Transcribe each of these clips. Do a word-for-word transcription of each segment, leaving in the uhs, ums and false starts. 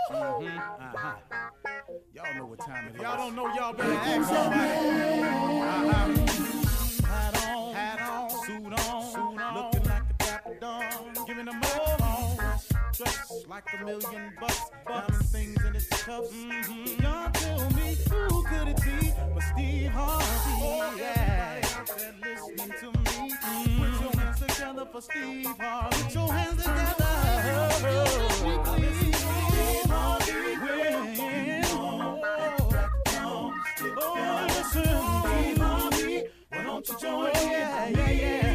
Mm-hmm. Uh-huh. Y'all know what time it is. Y'all don't know, y'all better ask somebody. Uh-huh. Hat on, hat on, suit on, suit on, looking like a dapper dawn, giving them all dressed like a million bucks, diamond things in its cuffs. Mm-hmm. Y'all tell me who could it be but Steve Harvey? Oh, yeah. Everybody out there listening to me, mm-hmm. Put your hands together for Steve Harvey. Put your hands together. Oh, listen, Steve Harvey. Oh, listen, Steve Harvey. Why don't you join in? Yeah, yeah, yeah.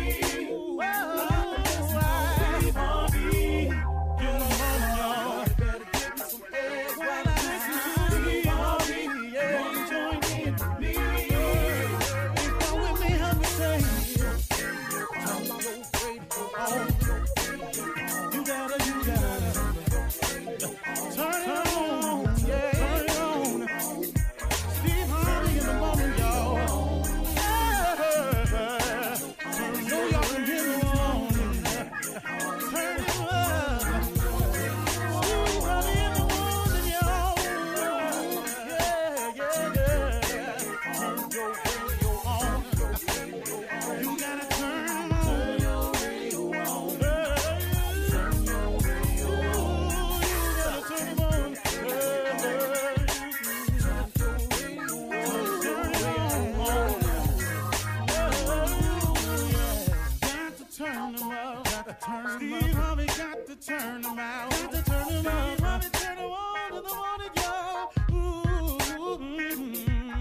Steve Harvey got to turn them out. Got to turn them out. Steve Harvey turn them on to the morning, y'all. Ooh, mm-hmm,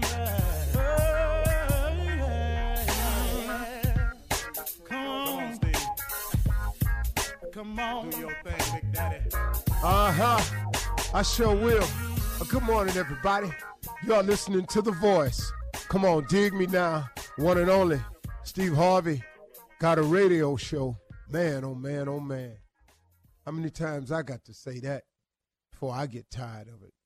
yeah. Yeah, yeah. Come on, Steve. Come on. Do your thing, Big Daddy. Uh-huh. I sure will. Uh, good morning, everybody. You are listening to The Voice. Come on, dig me now. One and only, Steve Harvey got a radio show. Man, oh man, oh man. How many times I got to say that before I get tired of it?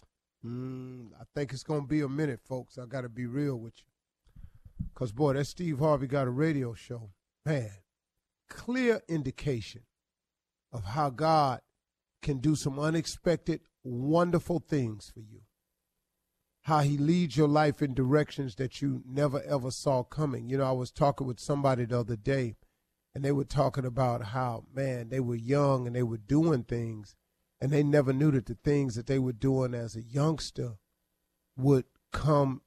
Mm, I think it's going to be a minute, folks. I got to be real with you. Because, boy, that Steve Harvey got a radio show. Man, clear indication of how God can do some unexpected, wonderful things for you. How he leads your life in directions that you never, ever saw coming. You know, I was talking with somebody the other day, and they were talking about how, man, they were young and they were doing things, and they never knew that the things that they were doing as a youngster would come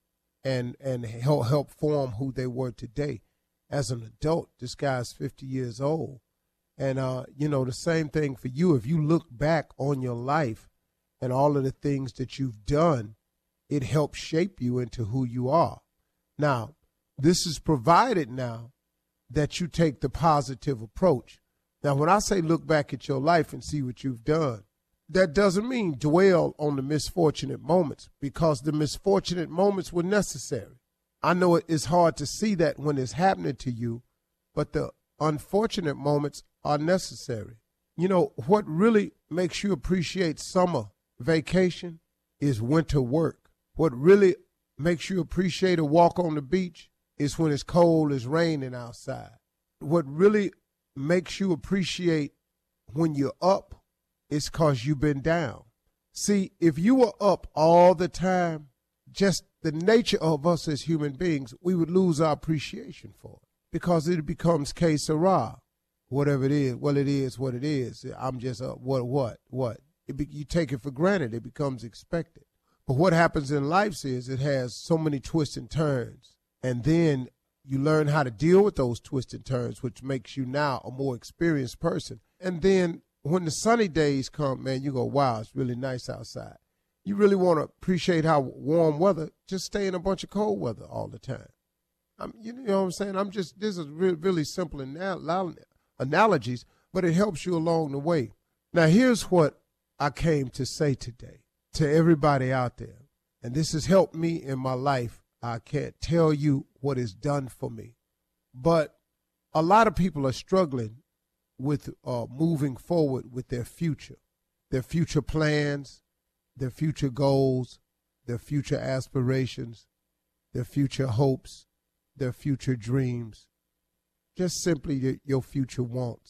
and and help, help form who they were today. As an adult, this guy's fifty years old. And, uh, you know, the same thing for you. If you look back on your life and all of the things that you've done, it helps shape you into who you are. Now, this is provided now that you take the positive approach. Now, when I say look back at your life and see what you've done, that doesn't mean dwell on the misfortunate moments, because the misfortunate moments were necessary. I know it's hard to see that when it's happening to you, but the unfortunate moments are necessary. You know, what really makes you appreciate summer vacation is winter work. What really makes you appreciate a walk on the beach is when it's cold, it's raining outside. What really makes you appreciate when you're up is because you've been down. See, if you were up all the time, just the nature of us as human beings, we would lose our appreciation for it, because it becomes que sera, whatever it is. Well, it is what it is. I'm just up. What, what, what? It be, you take it for granted. It becomes expected. But what happens in life is it has so many twists and turns. And then you learn how to deal with those twists and turns, which makes you now a more experienced person. And then when the sunny days come, man, you go, wow, it's really nice outside. You really want to appreciate how warm weather, just stay in a bunch of cold weather all the time. I'm, you know what I'm saying? I'm just, this is really, really simple anal- analogies, but it helps you along the way. Now, here's what I came to say today to everybody out there, and this has helped me in my life. I can't tell you what it's done for me. But a lot of people are struggling with uh, moving forward with their future, their future plans, their future goals, their future aspirations, their future hopes, their future dreams, just simply your future wants.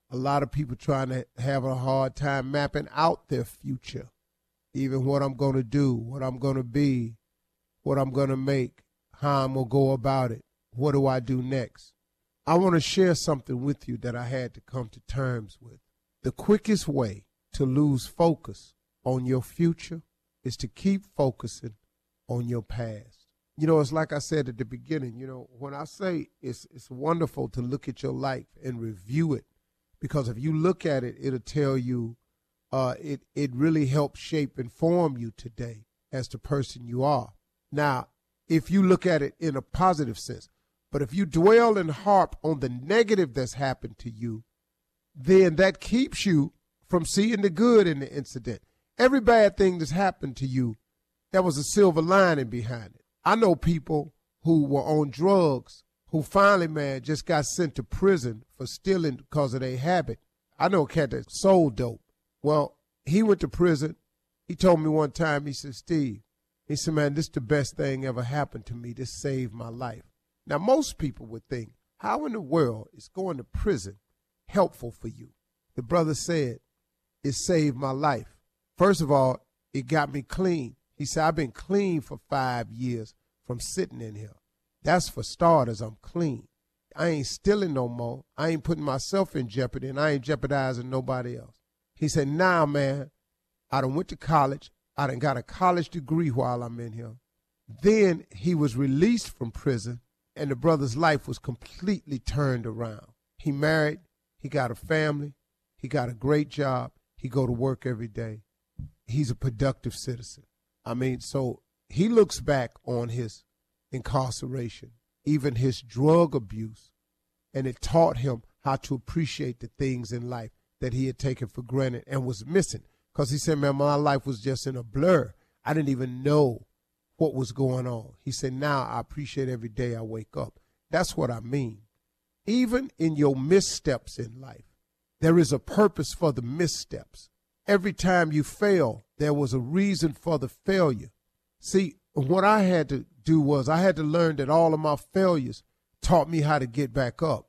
A lot of people trying to have a hard time mapping out their future, even what I'm going to do, what I'm going to be, what I'm going to make, how I'm going to go about it, what do I do next. I want to share something with you that I had to come to terms with. The quickest way to lose focus on your future is to keep focusing on your past. You know, it's like I said at the beginning, you know, when I say it's it's wonderful to look at your life and review it, because if you look at it, it'll tell you, uh, it, it really helps shape and form you today as the person you are. Now, if you look at it in a positive sense, but if you dwell and harp on the negative that's happened to you, then that keeps you from seeing the good in the incident. Every bad thing that's happened to you, there was a silver lining behind it. I know people who were on drugs who finally, man, just got sent to prison for stealing because of their habit. I know a cat that sold dope. Well, he went to prison. He told me one time, he said, Steve, he said, man, this is the best thing ever happened to me. This saved my life. Now, most people would think, how in the world is going to prison helpful for you? The brother said, it saved my life. First of all, it got me clean. He said, I've been clean for five years from sitting in here. That's for starters, I'm clean. I ain't stealing no more. I ain't putting myself in jeopardy, and I ain't jeopardizing nobody else. He said, now, man, I done went to college. I done got a college degree while I'm in here. Then he was released from prison, and the brother's life was completely turned around. He married. He got a family. He got a great job. He go to work every day. He's a productive citizen. I mean, so he looks back on his incarceration, even his drug abuse, and it taught him how to appreciate the things in life that he had taken for granted and was missing. Because he said, man, my life was just in a blur. I didn't even know what was going on. He said, now I appreciate every day I wake up. That's what I mean. Even in your missteps in life, there is a purpose for the missteps. Every time you fail, there was a reason for the failure. See, what I had to do was I had to learn that all of my failures taught me how to get back up.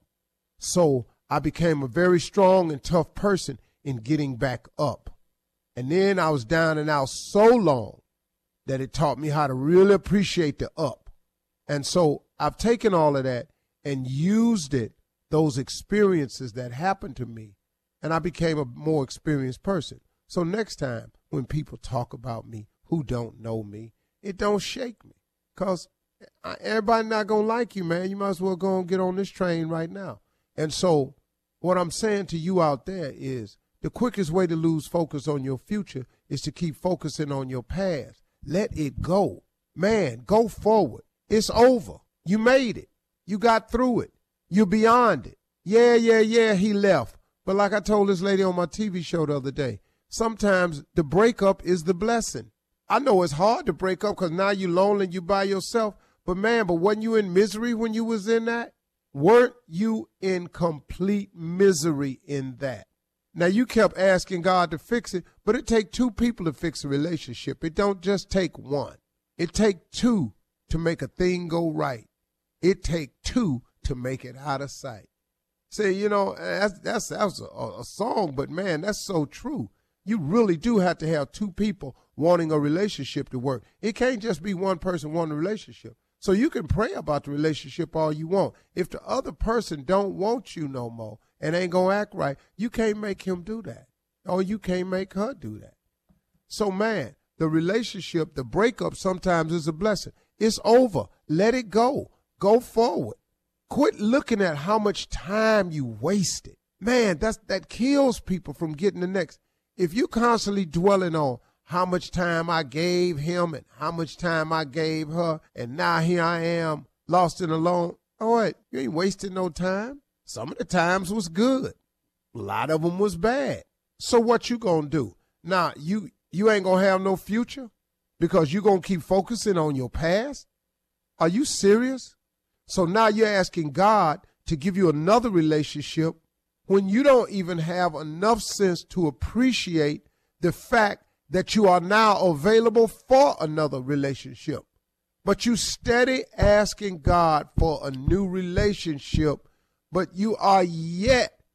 So I became a very strong and tough person in getting back up. And then I was down and out so long that it taught me how to really appreciate the up. And so I've taken all of that and used it, those experiences that happened to me, and I became a more experienced person. So next time when people talk about me who don't know me, it don't shake me, because everybody not going to like you, man. You might as well go and get on this train right now. And so what I'm saying to you out there is the quickest way to lose focus on your future is to keep focusing on your past. Let it go. Man, go forward. It's over. You made it. You got through it. You're beyond it. Yeah, yeah, yeah, he left. But like I told this lady on my T V show the other day, sometimes the breakup is the blessing. I know it's hard to break up because now you're lonely and you by yourself. But, man, but wasn't you in misery when you was in that? Weren't you in complete misery in that? Now, you kept asking God to fix it, but it take two people to fix a relationship. It don't just take one. It take two to make a thing go right. It take two to make it out of sight. See, you know, that's, that's, that's a, a song, but, man, that's so true. You really do have to have two people wanting a relationship to work. It can't just be one person wanting a relationship. So you can pray about the relationship all you want. If the other person don't want you no more and ain't going to act right, you can't make him do that. Or you can't make her do that. So, man, the relationship, the breakup sometimes is a blessing. It's over. Let it go. Go forward. Quit looking at how much time you wasted. Man, that's, that kills people from getting the next. If you constantly dwelling on how much time I gave him and how much time I gave her, and now here I am lost and alone, all right, you ain't wasting no time. Some of the times was good. A lot of them was bad. So what you gonna do? Now, you, you ain't gonna have no future because you gonna keep focusing on your past? Are you serious? So now you're asking God to give you another relationship when you don't even have enough sense to appreciate the fact that you are now available for another relationship. But you steady asking God for a new relationship, but you are yet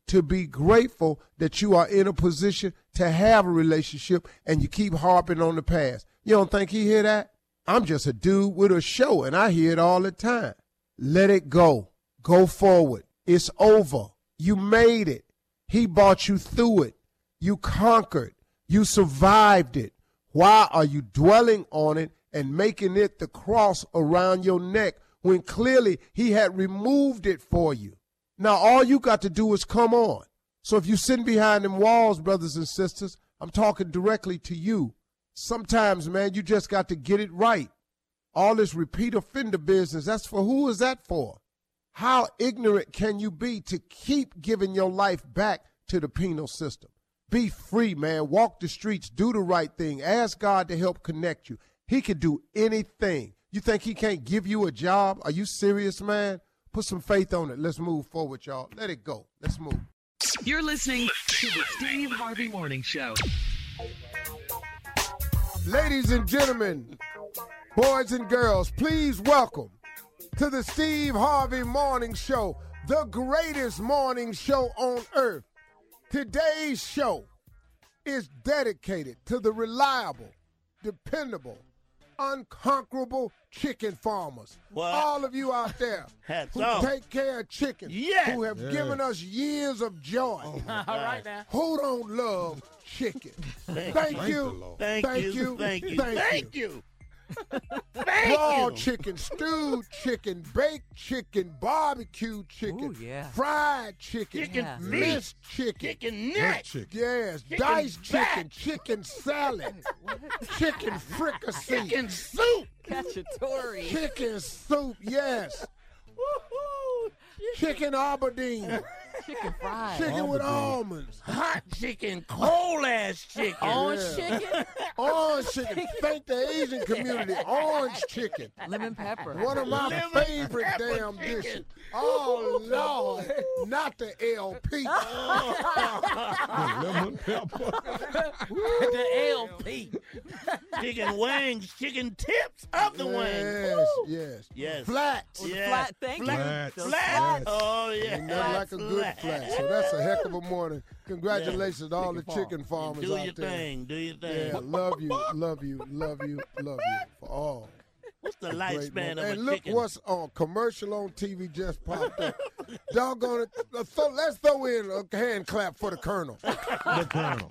to be grateful that you are in a position to have a relationship and you keep harping on the past. You don't think he hear that? I'm just a dude with a show, and I hear it all the time. Let it go. Go forward. It's over. You made it. He brought you through it. You conquered. You survived it. Why are you dwelling on it and making it the cross around your neck when clearly he had removed it for you? Now, all you got to do is come on. So if you're sitting behind them walls, brothers and sisters, I'm talking directly to you. Sometimes, man, you just got to get it right. All this repeat offender business, that's for who is that for? How ignorant can you be to keep giving your life back to the penal system? Be free, man. Walk the streets. Do the right thing. Ask God to help connect you. He can do anything. You think he can't give you a job? Are you serious, man? Put some faith on it. Let's move forward, y'all. Let it go. Let's move. You're listening to the Steve Harvey Morning Show. Ladies and gentlemen, boys and girls, please welcome to the Steve Harvey Morning Show, the greatest morning show on earth. Today's show is dedicated to the reliable, dependable, unconquerable chicken farmers. What? All of you out there Hats who off. take care of chickens, Yes. who have Yeah. given us years of joy, Oh my All God. right now. who don't love chicken. Thank, Thank the you. Lord. Thank, Thank you. you. Thank you. Thank Thank you. you. Thank Raw you. chicken, stewed chicken, baked chicken, barbecue chicken, Ooh, yeah. fried chicken, Chicken Yeah. feet. minced chicken, Chicken Jerk neck. chicken. yes, Chicken diced back. chicken, chicken salad, chicken fricassee, Chicken soup. Cacciatore. chicken soup, yes, Woo-hoo. chicken Aberdeen, Chicken fried. chicken with Aberdeen. almonds, Hot chicken. Cold ass chicken. Orange Yeah. chicken. orange chicken. Thank the Asian community, orange chicken. Lemon pepper. One of my Lemon favorite pepper damn chicken. dishes. Oh, Lord. Not the L P. Lemon pepper. The L P. Chicken wings. Chicken tips of the wings. Yes, yes. Yes. Flats. Yes. Flat. Thank Flat. you. Flats. Flat. Yes. Oh, yeah. Ain't nothing like a good flat. So that's a heck of a morning. Congratulations to all the Chicken chicken farmers Do out your there. thing. Do your thing. Yeah, love you, love you, love you, love you for all. What's the Great lifespan moment. of And a look chicken? what's on commercial on T V just popped up. Doggone it. Let's throw, let's throw in a hand clap for the Colonel. The Colonel.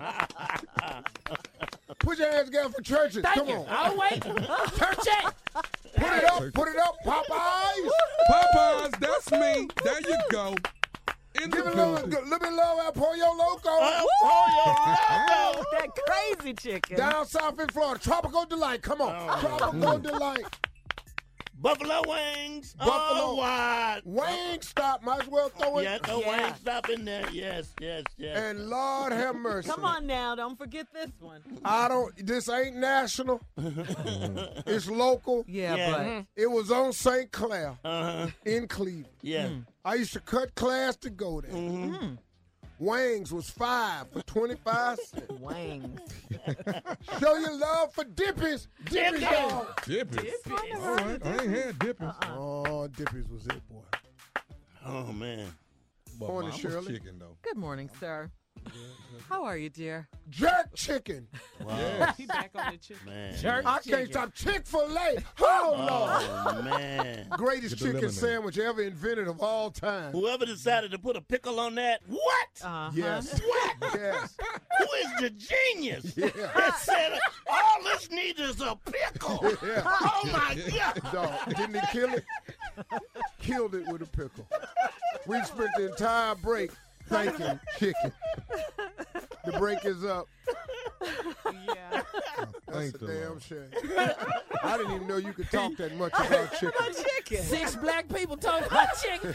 Put your hands together for churches. Come on. Oh, wait. Church it. Put it up, put it up, Popeyes. Popeyes, that's me. There you go. In the Give it a little, building. little bit of love out Pollo Loco. Oh, oh, your logo. That crazy chicken. Down south in Florida, Tropical Delight. Come on. Oh. Tropical Delight. Buffalo wings. Buffalo. Oh, what? Wing stop. Might as well throw it. Yeah, the Yeah. wing stop in there. Yes, yes, yes. And Lord have mercy. Come on now. Don't forget this one. I don't, this ain't national. It's local. Yeah, Yeah. It was on Saint Clair Uh-huh. in Cleveland. Yeah. I used to cut class to go there. Mm-hmm. Wings was five for twenty-five cents. but wings. Show your love for Dippies. Dippies, Dippies. dog. Dippers. All right. I ain't had dippers. Oh, Dippies was it, boy. Oh, man. But Morning, mama's Shirley. chicken, though. Good morning, sir. How are you, dear? Jerk chicken. Wow. He back on the chicken. Man. Jerk I can't chicken. stop. Chick-fil-A. Oh, Lord. Oh, man. Greatest Get the chicken lemonade. sandwich ever invented of all time. Whoever decided to put a pickle on that, what? Uh-huh. Yes. What? Yes. Who is the genius Yeah. that said, all this needs is a pickle? Yeah. Oh, my God. Dog, didn't he kill it? Killed it with a pickle. We spent the entire break thanking chicken. The break is up. Yeah. That's Thank a the damn Lord. shame. I didn't even know you could talk that much about chicken. Chicken. Six black people talking about chicken.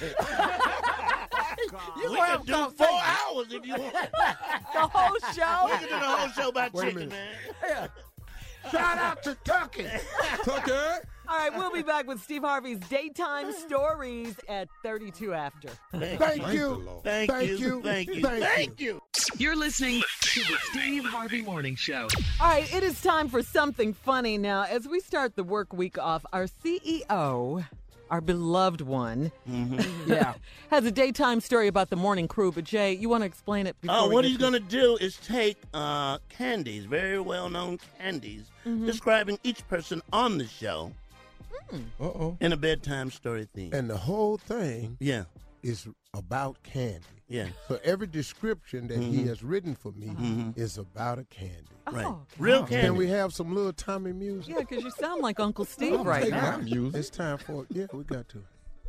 We can do four hours if you want. The whole show. We can do the whole show about Wait a chicken, minute. man. Shout out to Tucky. Tucker. All right, we'll be back with Steve Harvey's Daytime Stories at thirty-two after. Thank Thank the you. Lord. Thank, Thank you. you. Thank you. Thank Thank you. You're listening to the Steve Harvey Morning Show. All right, it is time for something funny now. As we start the work week off, our C E O, our beloved one, Mm-hmm. yeah, has a daytime story about the morning crew. But Jay, you want to explain it? Before Oh, we what get he's to- going to do is take uh, candies, very well-known candies, Mm-hmm. describing each person on the show Uh-oh. in a bedtime story theme. And the whole thing yeah, is about candy. yeah, So every description that he Mhm. has written for me Mhm. is about a candy. Oh, right. okay. Real candy. Can we have some little Tommy music? Yeah, because you sound like Uncle Steve right Take now. my music. It's time for it. Yeah, we got to.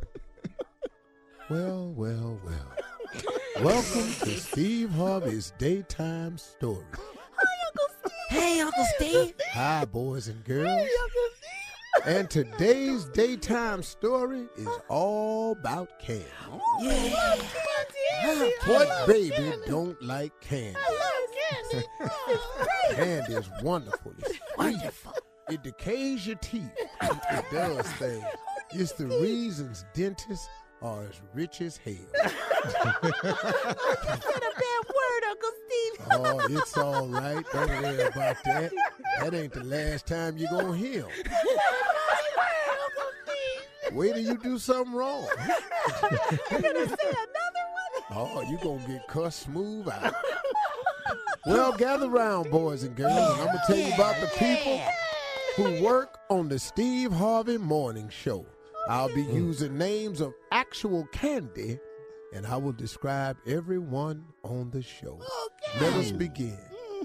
Well, well, well. Welcome to Steve Harvey's Daytime Story. Hey, Uncle Steve. Hi, boys and girls. And today's daytime story is all about candy. Yeah. What baby don't like candy? Candy is wonderful. It's wonderful. It decays your teeth. It does things. It's the reasons dentists are as rich as hell. Not a bad word, Uncle Steve. Oh, it's all right. Don't worry about that. That ain't the last time you're going to hear 'em. Wait till you do something wrong. You're gonna say another one? Oh, you going to get cussed smooth out. Well, gather round, boys and girls, and I'm going to tell you about the people who work on the Steve Harvey Morning Show. I'll be using names of actual candy, and I will describe everyone on the show. Let us begin.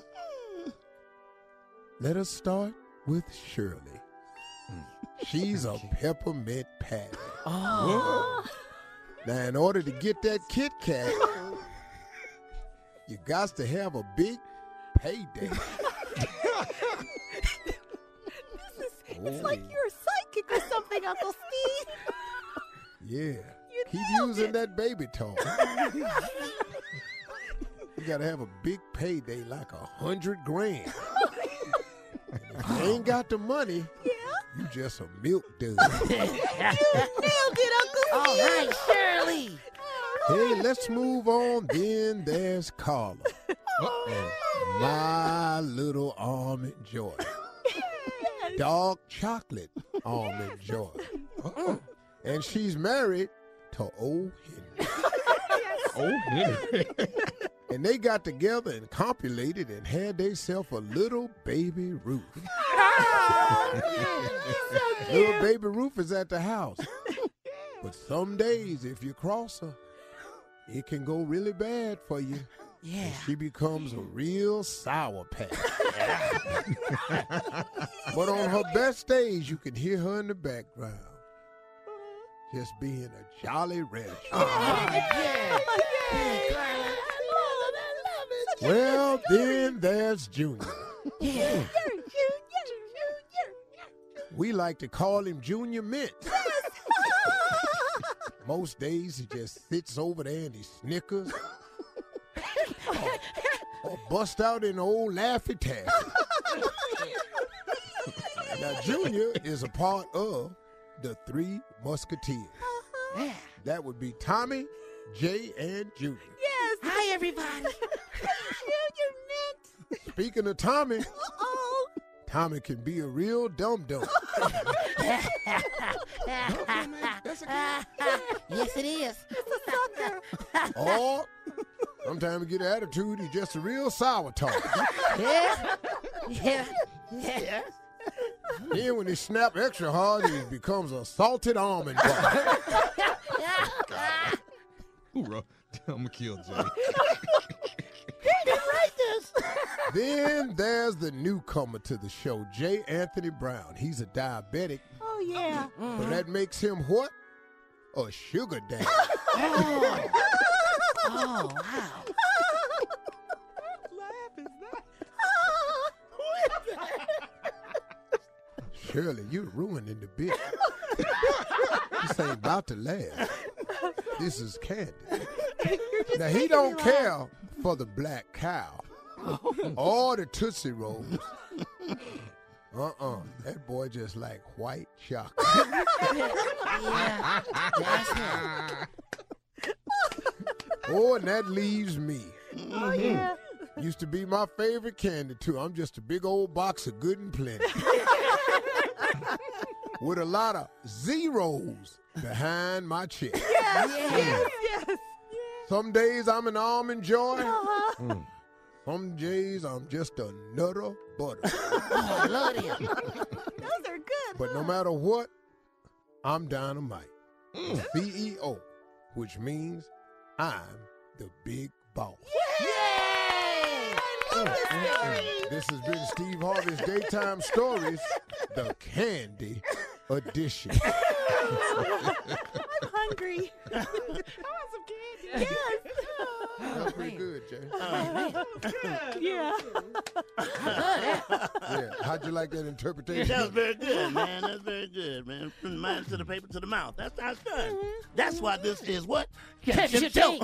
Let us start with Shirley. She's a peppermint patty. Oh. Now, in order to get that Kit Kat, you got to have a big payday. It's like you're a psychic or something, Uncle Steve. Yeah. You Keep nailed using it. that baby talk. You got to have a big payday like a hundred grand. And if you ain't got the money, Yeah. you just a milk dud. You nailed it, Uncle Steve. All right, Shirley. Hey, let's move on. Then there's Carla. My little almond joy. Dark chocolate almond joy. And she's married to old Henry. Oh, Henry. And they got together and copulated and had themselves a little baby Ruth. Little baby Ruth is at the house. But some days, if you cross her, it can go really bad for you. Yeah. And she becomes a real sour patch. But on her best days, you can hear her in the background. Just being a jolly rabbit. Yeah. Yeah, Carla. Well, then there's Junior. Yeah. We like to call him Junior Mint. Most days he just sits over there and he snickers. or, or bust out in old Laffy Taffy. Now, Junior is a part of the Three Musketeers. Yeah. That would be Tommy, Jay, and Junior. Yes. Hi, everybody. Junior Mint. Speaking of Tommy, Oh. Tommy can be a real dum-dum. Yes, it is. It's a sucker. Or sometimes he get an attitude, he's just a real sour talk. Yeah. Yeah. Yeah. Then when he snap extra hard, he becomes a salted almond bar. Hoorah. I'm going to kill Jay. Then there's the newcomer to the show, J. Anthony Brown. He's a diabetic, Oh, yeah. but that makes him what? A sugar daddy. Oh. Oh, wow. Shirley, you're ruining the bit. This ain't about to laugh. This is candy. Now, he don't care for the black cow or the Tootsie Rolls. Uh-uh. That boy just like white chocolate. Yeah. That's it. Oh, and that leaves me. Oh, yeah. Used to be my favorite candy, too. I'm just a big old box of good and plenty. With a lot of zeros behind my chest. Yes, yes, yes. Some days I'm an almond joy. Uh-huh. Mm. Some days I'm just a nutter butter. Oh, I love it. Those are good. But huh? no matter what, I'm dynamite. Mm. C E O, which means I'm the big boss. Yay! I love this story. This has been Steve Harvey's Daytime Stories, the Candy Edition. I'm hungry. I want some candy. Yes. That's pretty good, Jay. Yeah. Yeah. How'd you like that interpretation? That was very good, man. That's very good, man. From the mind to the paper to the mouth. That's how it's done. That's why this is what? Championship team.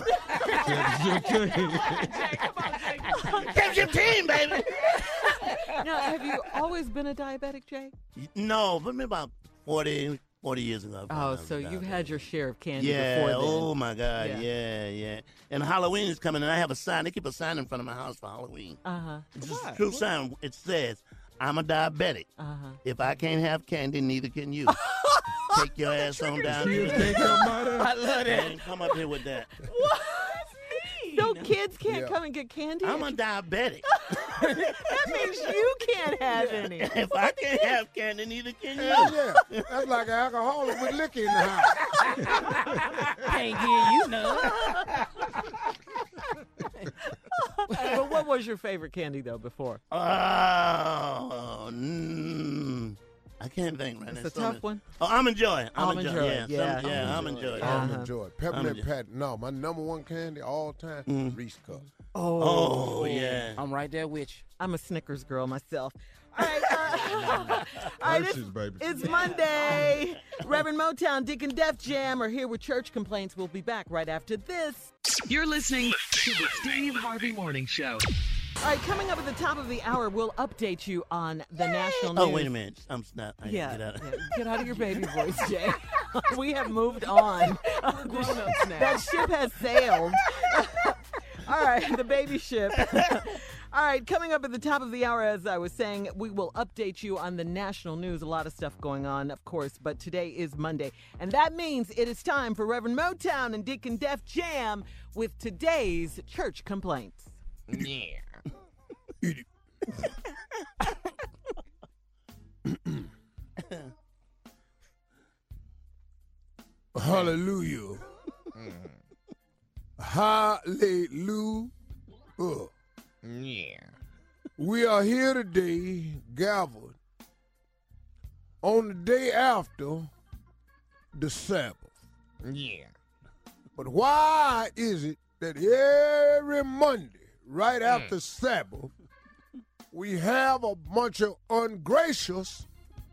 Championship team, baby. Now, have you always been a diabetic, Jay? No, but maybe about forty, forty years ago. I Oh, was so you've diabetic. had your share of candy Yeah, before then. oh my God, Yeah. yeah. yeah, And Halloween is coming, and I have a sign. They keep a sign in front of my house for Halloween. Uh-huh. It's just a true sign. It says, I'm a diabetic. Uh-huh. If I can't have candy, neither can you. Take your ass on down Kids to can't come by there. I love that. And come up here with that. What? No kids can't Yeah. come and get candy? I'm a diabetic. That means you can't have any. If I can't have candy, neither can you. Yeah, that's like an alcoholic with liquor in the house. Can't give you none. But what was your favorite candy, though, before? Oh, mm, I can't think right now. It's a So tough many- one. Oh, Almond Joy. Almond Joy, Yeah, yeah. some- yeah, Almond Almond Joy. Joy. yeah. Uh-huh. Almond Joy. Peppermint Almond Joy. Pat. No, my number one candy all time, Mm. Reese Cups. Oh, yeah. I'm right there with you. I'm a Snickers girl myself. All right, uh, all right, it's, Hershey's, baby. it's Monday. Reverend Motown, Deacon Def Jam are here with church complaints. We'll be back right after this. You're listening to the Steve Harvey Morning Show. All right, coming up at the top of the hour, we'll update you on the national news. Oh, wait a minute. I'm not. I Yeah, Get out. yeah, get out of your baby voice, Jay. We have moved on. grown-ups now. That ship has sailed. All right, the baby ship. All right, coming up at the top of the hour, as I was saying, we will update you on the national news. A lot of stuff going on, of course, but today is Monday. And that means it is time for Reverend Motown and Deacon Def Jam with today's church complaints. Yeah. Hallelujah. Hallelujah. Yeah. We are here today, gathered on the day after the Sabbath. Yeah. But why is it that every Monday, right after Sabbath, we have a bunch of ungracious,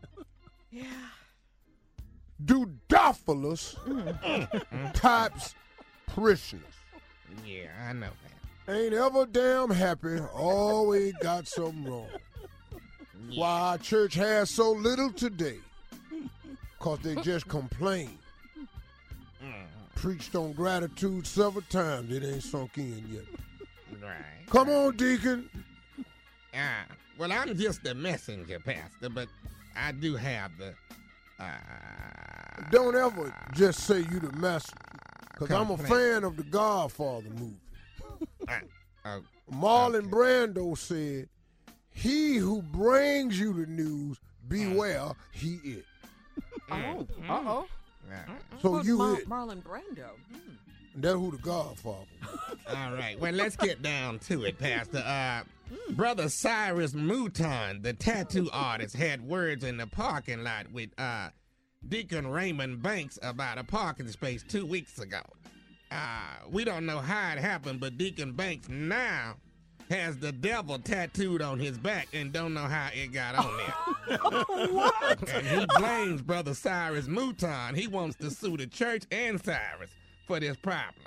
dudophilous types parishioners? Yeah, I know that. Ain't ever damn happy, always got something wrong. Why our church has so little today? Because they just complain. Preached on gratitude several times, it ain't sunk in yet. Right. Come on, Deacon. Ah, well, I'm just the messenger, Pastor, but I do have the. Uh, Don't ever just say you the messenger. Because I'm a Complain. fan of the Godfather movie. uh, oh, Marlon Okay. Brando said, he who brings you the news, beware, he it. Oh, uh-oh. So Who's you Mar- it. Marlon Brando. That's who the Godfather was. All right. Well, let's get down to it, Pastor. Uh, Brother Cyrus Mouton, the tattoo artist, had words in the parking lot with uh, Deacon Raymond Banks about a parking space two weeks ago. Uh, we don't know how it happened, but Deacon Banks now has the devil tattooed on his back and don't know how it got on there. What? And he blames Brother Cyrus Mouton. He wants to sue the church and Cyrus for this problem.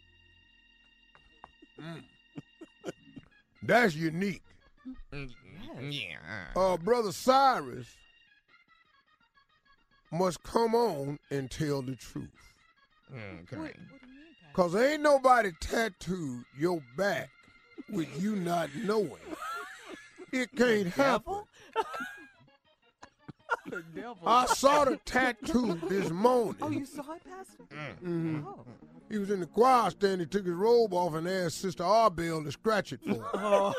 That's unique. Mm, Yeah. uh, Uh, Brother Cyrus must come on and tell the truth. Okay. Because ain't nobody tattooed your back with you not knowing. It can't happen. The devil. I saw the tattoo this morning. Oh, you saw it, Pastor? Mhm. Oh. He was in the choir stand. He took his robe off and asked Sister Arbell to scratch it for him. Oh.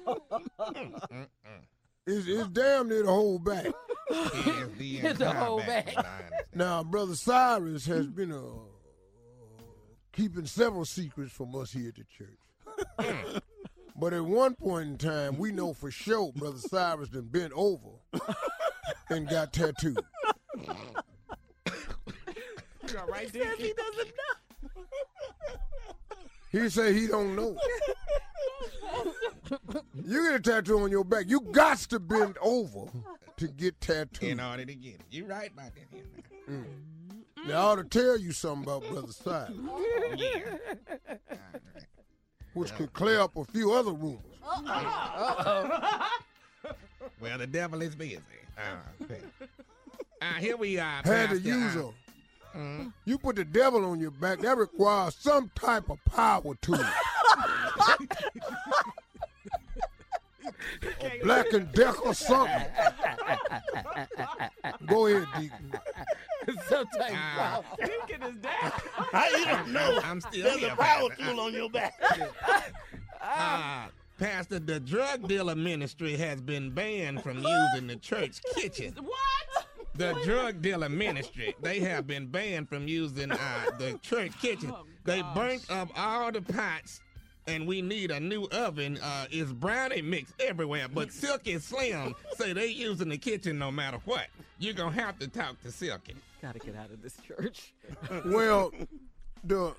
It's, it's damn near the whole back. It's the whole back. Now, Brother Cyrus has been uh, keeping several secrets from us here at the church. But at one point in time, we know for sure Brother Cyrus done bent over and got tattooed. You all right, Dick? He doesn't know. He say he don't know. You get a tattoo on your back, you got to bend over to get tattooed. In order to get it. You right about that here now. Mm. Now, I ought to tell you something about Brother Cyrus. Yeah. Which could clear up a few other rumors. Uh-oh. Well, the devil is busy. Uh, okay. uh, here we are. Had to Pastor. use Uh, them. mm. You put the devil on your back, that requires some type of power to it. A Black and Decker something. Go ahead, Deacon. Sometimes Uh, Deacon is down. How you don't know? I'm still There's here, a power Pastor. tool on your back. Uh, Pastor, the drug dealer ministry has been banned from using the church kitchen. What? The drug dealer ministry, they have been banned from using uh, the church kitchen. Oh, they gosh. burnt up all the pots, and we need a new oven. Uh, it's brownie mix everywhere, but Silky Slim say they using the kitchen no matter what. You're going to have to talk to Silky. Gotta get out of this church. Well, the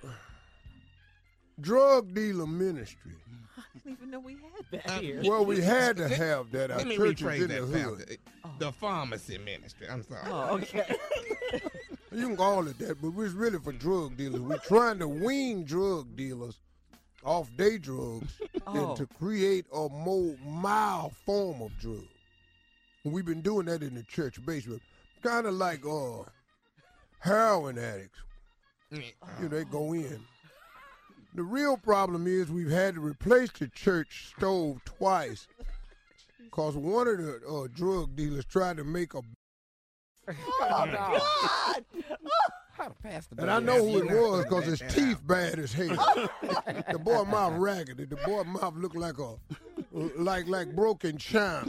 drug dealer ministry. I didn't even know we had that Uh, here. Well, we had to have that. Our Let me churches rephrase in the that, hood. Pastor. The pharmacy ministry. I'm sorry. Oh, okay. You can call it that, but it's really for drug dealers. We're trying to wean drug dealers off day drugs Oh. and to create a more mild form of drug. And we've been doing that in the church basement, kind of like uh, heroin addicts. Mm, You know, they go in. The real problem is we've had to replace the church stove twice because one of the uh, drug dealers tried to make a. Oh, God. And I know who it was because his teeth bad as hell. The boy mouth raggedy. The boy mouth looked like a like like broken china.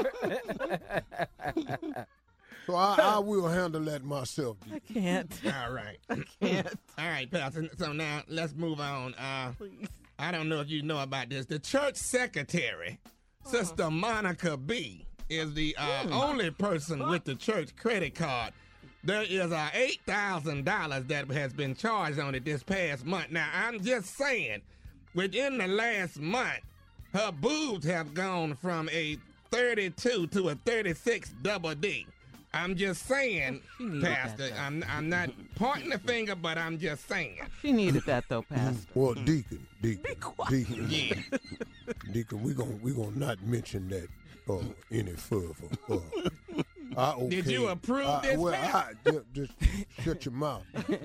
So I, I will handle that myself. I can't. All right. Can't. All right, Pastor. So now let's move on. Uh, Please. I don't know if you know about this. The church secretary, Sister Monica B, is the uh, only person with the church credit card. There is uh, eight thousand dollars that has been charged on it this past month. Now, I'm just saying, within the last month, her boobs have gone from a thirty-two to a thirty-six double D. I'm just saying, She needed that, Pastor, though. I'm, I'm not pointing the finger, but I'm just saying. She needed that, though, Pastor. Well, Deacon, Deacon, Deacon, Yeah. Deacon, we gon' we gonna not mention that uh, any further. Uh, I okay. Did you approve I- this, Well, man? I, ju- just shut your mouth.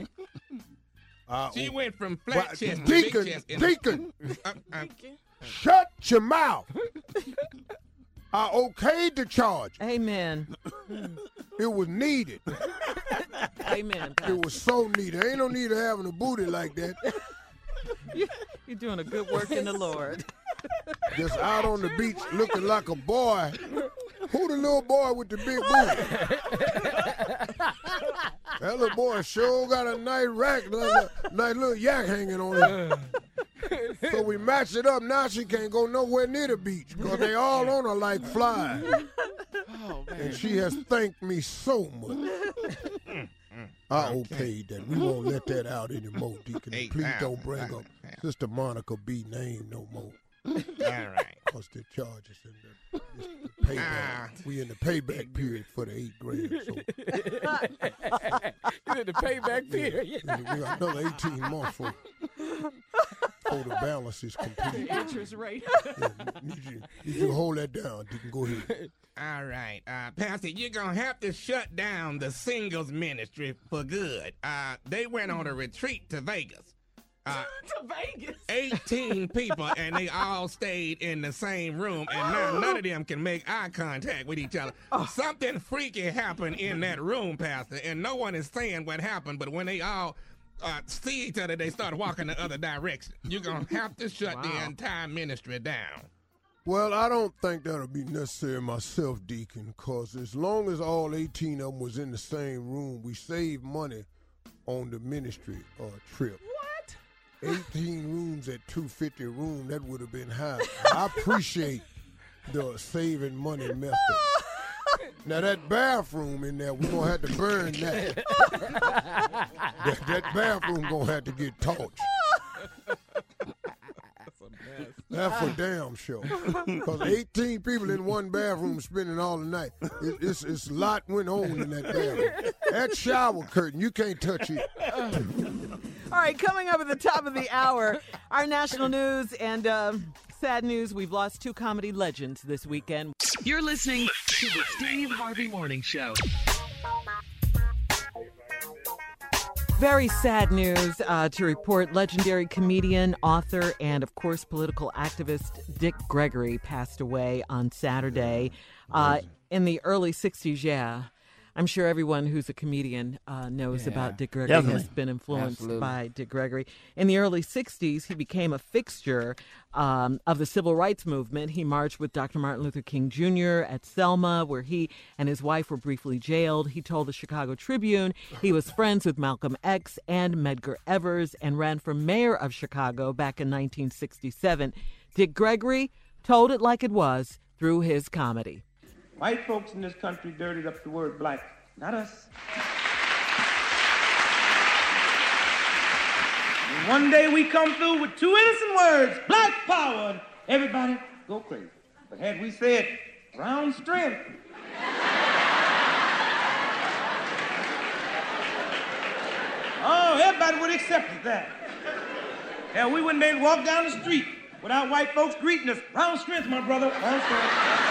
I She o- went from Well, flat chest to big Deacon, chest. in- Deacon, Uh, uh, shut your mouth. I okayed the charge. Amen. It was needed. Amen, Pastor. It was so needed. Ain't no need of having a booty like that. You- You're doing a good work in the Lord. Just out on the beach looking like a boy. Who the little boy with the big booty? That little boy sure got a nice rack, like a nice little yak hanging on him. So we matched it up. Now she can't go nowhere near the beach because they all on her like flies. And she has thanked me so much. I okayed that. We won't let that out anymore, Deacon. Eight Please don't thousand. bring up Sister Monica B name no more. all right. Because the charges and the, it's the payback. Ah. We in the payback period for the eight grand. So You're in the payback period. we we got another eighteen months for, for the balance is complete. Interest rate. Yeah, need you, need you to hold that down. You can go ahead. All right. Uh, Pastor, you're going to have to shut down the singles ministry for good. Uh, they went on a retreat to Vegas. Uh, to Vegas. eighteen people, and they all stayed in the same room, and now none of them can make eye contact with each other. Oh. Something freaky happened in that room, Pastor, and no one is saying what happened, but when they all uh, see each other, they start walking the other direction. You're going to have to shut Wow. the entire ministry down. Well, I don't think that'll be necessary myself, Deacon, because as long as all eighteen of them was in the same room, we saved money on the ministry uh, trip. What? eighteen rooms at two hundred fifty a room, that would have been high. I appreciate the saving money method. Now, that bathroom in there, we're going to have to burn that. that. That bathroom going to have to get torched. That's for damn sure. Because eighteen people in one bathroom spending all the night. It, it's, it's a lot went on in that bathroom. That shower curtain, you can't touch it. All right, coming up at the top of the hour, our national news and um, sad news. We've lost two comedy legends this weekend. You're listening to the Steve Harvey Morning Show. Very sad news uh, to report. Legendary comedian, author, and, of course, political activist Dick Gregory passed away on Saturday uh, in the early sixties, yeah. I'm sure everyone who's a comedian uh, knows Yeah, about Dick Gregory, definitely. has been influenced Absolutely. by Dick Gregory. In the early sixties, he became a fixture um, of the civil rights movement. He marched with Doctor Martin Luther King Junior at Selma, where he and his wife were briefly jailed. He told the Chicago Tribune he was friends with Malcolm X and Medgar Evers and ran for mayor of Chicago back in nineteen sixty-seven. Dick Gregory told it like it was through his comedy. White folks in this country dirtied up the word black, not us. And one day we come through with two innocent words, black power, and everybody go crazy. But had we said brown strength, oh, everybody would have accepted that. Hell, we wouldn't be able to walk down the street without white folks greeting us. Brown strength, my brother, brown strength.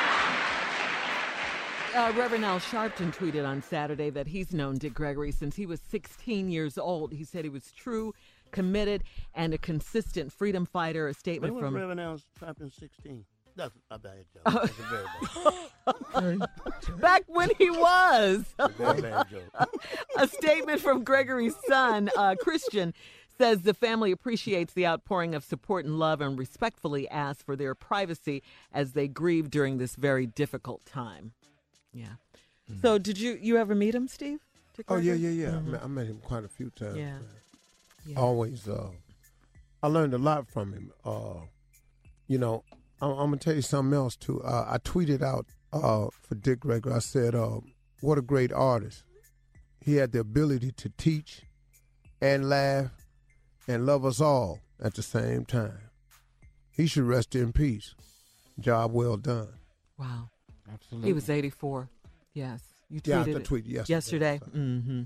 Uh, Reverend Al Sharpton tweeted on Saturday that he's known Dick Gregory since he was sixteen years old. He said he was true, committed, and a consistent freedom fighter. A statement When from was Reverend Al Sharpton sixteen? That's a bad joke. That's a very bad back when he was. Very bad joke. A statement from Gregory's son, uh, Christian, says the family appreciates the outpouring of support and love and respectfully asks for their privacy as they grieve during this very difficult time. Yeah. Mm-hmm. So did you you ever meet him, Steve? Dick Oh, yeah, Gregory? yeah, yeah. Mhm. I, met, I met him quite a few times. Yeah. man. Yeah. Always, uh, I learned a lot from him. Uh, you know, I'm, I'm going to tell you something else, too. Uh, I tweeted out uh, for Dick Gregory, I said, uh, what a great artist. He had the ability to teach and laugh and love us all at the same time. He should rest in peace. Job well done. Wow. Absolutely. He was eighty-four. Yes. You Yeah, I tweeted it tweeted yesterday. yesterday. Mm-hmm.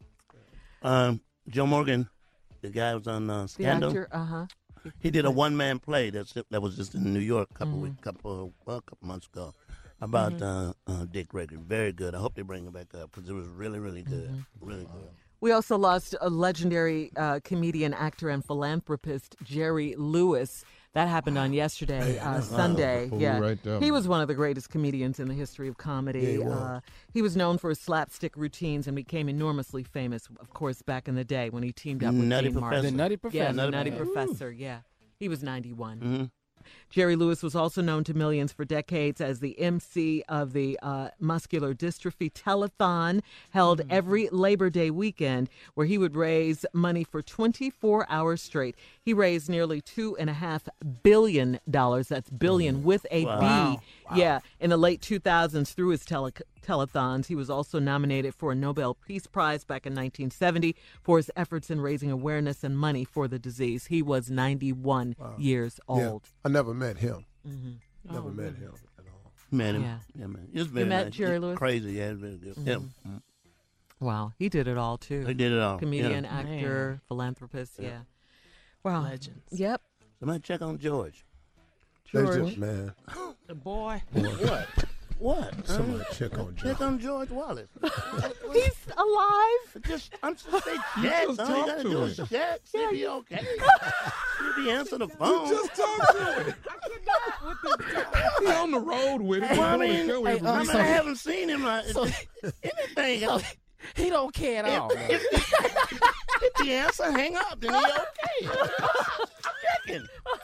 Um, Joe Morgan, the guy who was on uh, The Scandal. actor, uh-huh. He did a one-man play that's that was just in New York a couple Mhm. weeks, couple well, a couple months ago about Mhm. uh, uh, Dick Gregory. Very good. I hope they bring him back up because it was really, really good. Mm-hmm. Really good. We also lost a legendary uh, comedian, actor, and philanthropist, Jerry Lewis. That happened on yesterday, uh, Sunday. Fool Yeah, right there, he man. was one of the greatest comedians in the history of comedy. Yeah, he was. Uh, he was known for his slapstick routines and became enormously famous, of course, back in the day when he teamed up with Nutty Dean Martin. Professor. The Nutty Yeah, Professor. the Nutty Nutty Professor. Professor. Yeah, he was ninety-one. Mm-hmm. Jerry Lewis was also known to millions for decades as the M C of the uh, Muscular Dystrophy Telethon, held every Labor Day weekend, where he would raise money for twenty-four hours straight. He raised nearly two and a half billion dollars. That's billion with a B. Wow. Yeah, in the late two thousands through his tele- telethons. He was also nominated for a Nobel Peace Prize back in nineteen seventy for his efforts in raising awareness and money for the disease. He was ninety-one years Yeah, old. I never met him. Mm-hmm. Never Oh, met really? him at all. Met him. Yeah. Yeah, man. He was very met nice. Jerry He's Lewis? Crazy. Yeah, he's very good. Yeah. Mhm. Mhm. Wow, he did it all too. He did it all. Comedian, Yeah. actor, philanthropist. Yeah. Wow. Legends. Yep. Somebody check on George. They George. just, man. The boy. What? What? Somebody check on George. Check on George Wallace. He's alive. Just, I'm just say check. just All you talk gotta to do him. is check. See if he okay. See if he answer the phone. Just talk to him. He on the road with it. Well, I On the mean, show hey, every I, week. mean, I haven't seen him. Uh, So- anything. So he don't care at all. If, if, if the answer hang up, then he okay. Checking.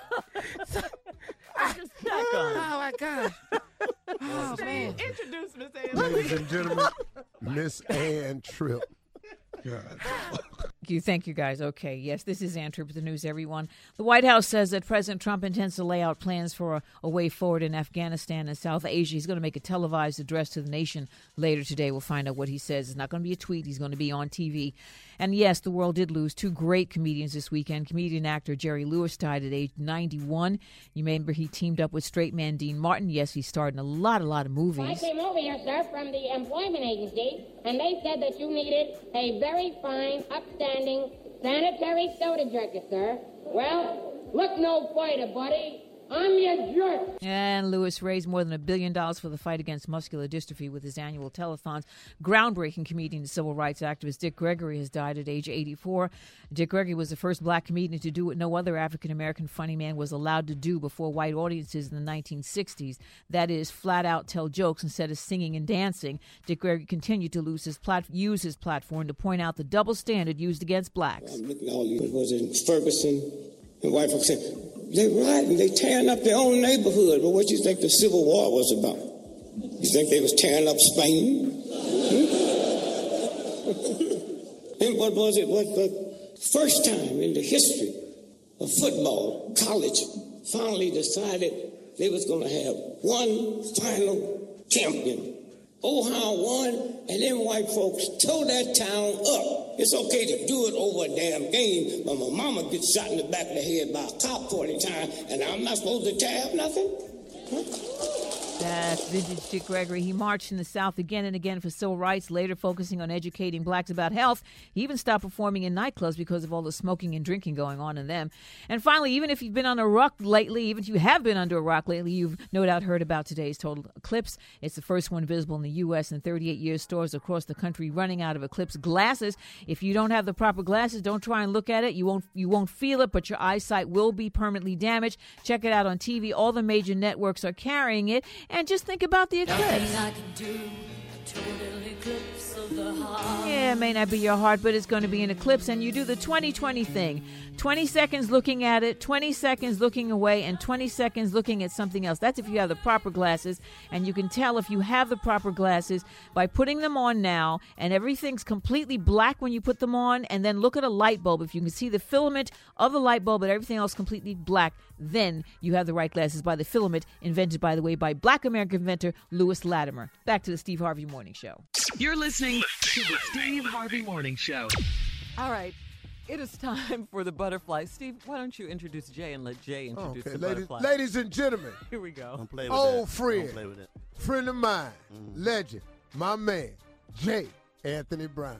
Just check on. Oh my God. Oh man. Introduce Miss Ann. Ladies and gentlemen, Miss Ann Tripp. Thank you, thank you guys. Okay, yes, this is Ann Tripp with the news, everyone. The White House says that President Trump intends to lay out plans for a, a way forward in Afghanistan and South Asia. He's going to make a televised address to the nation later today. We'll find out what he says. It's not going to be a tweet. He's going to be on T V. And yes, the world did lose two great comedians this weekend. Comedian actor Jerry Lewis died at age ninety-one. You remember he teamed up with straight man Dean Martin. Yes, he starred in a lot, a lot of movies. I came over here, sir, from the employment agency, and they said that you needed a very fine, upstanding, sanitary soda jerky, sir. Well, look no further, buddy. I'm your jerk. And Lewis raised more than a billion dollars for the fight against muscular dystrophy with his annual telethons. Groundbreaking comedian and civil rights activist Dick Gregory has died at age eighty-four. Dick Gregory was the first black comedian to do what no other African-American funny man was allowed to do before white audiences in the nineteen sixties. That is, flat out tell jokes instead of singing and dancing. Dick Gregory continued to lose his plat- use his platform to point out the double standard used against blacks. I'm looking at all these, was in Ferguson, and white folks say, they rioting, they tearing up their own neighborhood. But what you think the Civil War was about? You think they was tearing up Spain? Hmm? And what was it? What the first time in the history of football, college finally decided they was going to have one final champion. Ohio won, and then white folks tore that town up. It's okay to do it over a damn game, but my mama gets shot in the back of the head by a cop forty times, and I'm not supposed to tear up nothing? Huh? That's vintage Dick Gregory. He marched in the South again and again for civil rights, later focusing on educating blacks about health. He even stopped performing in nightclubs because of all the smoking and drinking going on in them. And finally, even if you've been on a rock lately, even if you have been under a rock lately, you've no doubt heard about today's total eclipse. It's the first one visible in the U S in thirty-eight years. Stores across the country running out of eclipse glasses. If you don't have the proper glasses, don't try and look at it. You won't you won't feel it, but your eyesight will be permanently damaged. Check it out on T V. All the major networks are carrying it. And just think about the eclipse. Yeah, it may not be your heart, but it's going to be an eclipse. And you do the twenty twenty thing. twenty seconds looking at it, twenty seconds looking away, and twenty seconds looking at something else. That's if you have the proper glasses. And you can tell if you have the proper glasses by putting them on now, and everything's completely black when you put them on, and then look at a light bulb. If you can see the filament of the light bulb and everything else completely black, then you have the right glasses by the filament, invented, by the way, by black American inventor Lewis Latimer. Back to the Steve Harvey Morning Show. You're listening to the Steve Harvey Morning Show. All right. It is time for the butterfly. Steve, why don't you introduce Jay and let Jay introduce Okay, the ladies, butterfly? ladies and gentlemen. Here we go. Don't play with Old that. friend, Don't play with it. friend of mine, legend, my man, Jay Anthony Brown.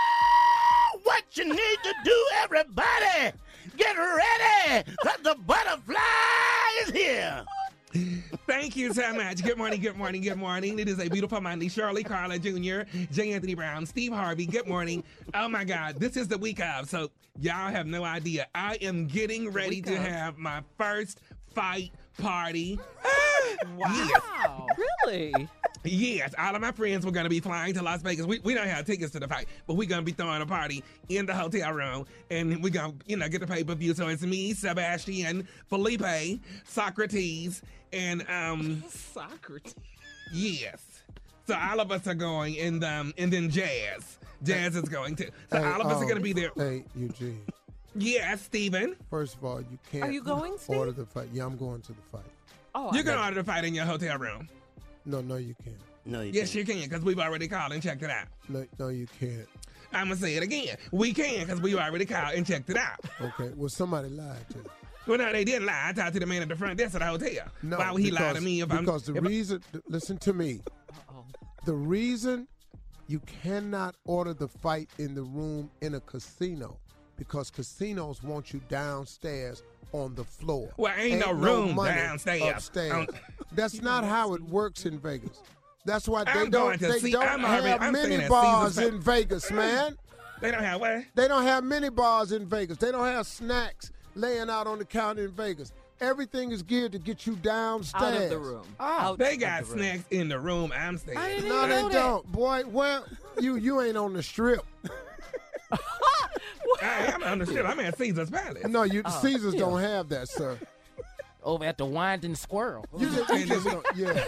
Woo! What you need to do, everybody, get ready, because the butterfly is here. Thank you so much. Good morning, good morning, good morning. It is a beautiful Monday. Shirley Carla Junior, J. Anthony Brown, Steve Harvey, good morning. Oh, my God. This is the week of, so y'all have no idea. I am getting ready to have my first fight party. Wow. Yes. Really? Yes, all of my friends were going to be flying to Las Vegas. We, we don't have tickets to the fight, but we're going to be throwing a party in the hotel room, and we're going to, you know, get the pay-per-view. So it's me, Sebastian, Felipe, Socrates, and, um... Socrates. Yes. So all of us are going, and, um, and then Jazz. Jazz is going too. So Hey, all of us um, are going to be there. Hey, Eugene. Yes, Stephen. First of all, you can't Are you going, Steve? order the fight. Yeah, I'm going to the fight. Oh, You're going to order the fight in your hotel room. No, no, you can't. No, you Yes, can't. you can, because we've already called and checked it out. No, no, you can't. I'm going to say it again. We can, because we already called and checked it out. Okay, well, somebody lied to you. Well, no, they didn't lie. I talked to the man at the front desk of the hotel. No, Why would he lie to because- me if I'm... Because the if I- reason, listen to me. Uh-oh. The reason you cannot order the fight in the room in a casino, because casinos want you downstairs on the floor. Well, ain't no room money downstairs. Upstairs. Um, That's not how it works in Vegas. That's why they I'm don't. going to They see- don't I'm already- have I'm mini staying at bars Caesar's. in Vegas, man. They don't have what? They don't have mini bars in Vegas. They don't have snacks laying out on the counter in Vegas. Everything is geared to get you downstairs. Out of the room. Oh, they got snacks in the room I'm staying. No, in. they don't, boy. Well, you you ain't on the strip. I am on the strip. I'm at Caesar's Palace. No, you Oh, Caesars yeah. don't have that, sir. Over at the Winding Squirrel. You just, you just don't, yeah.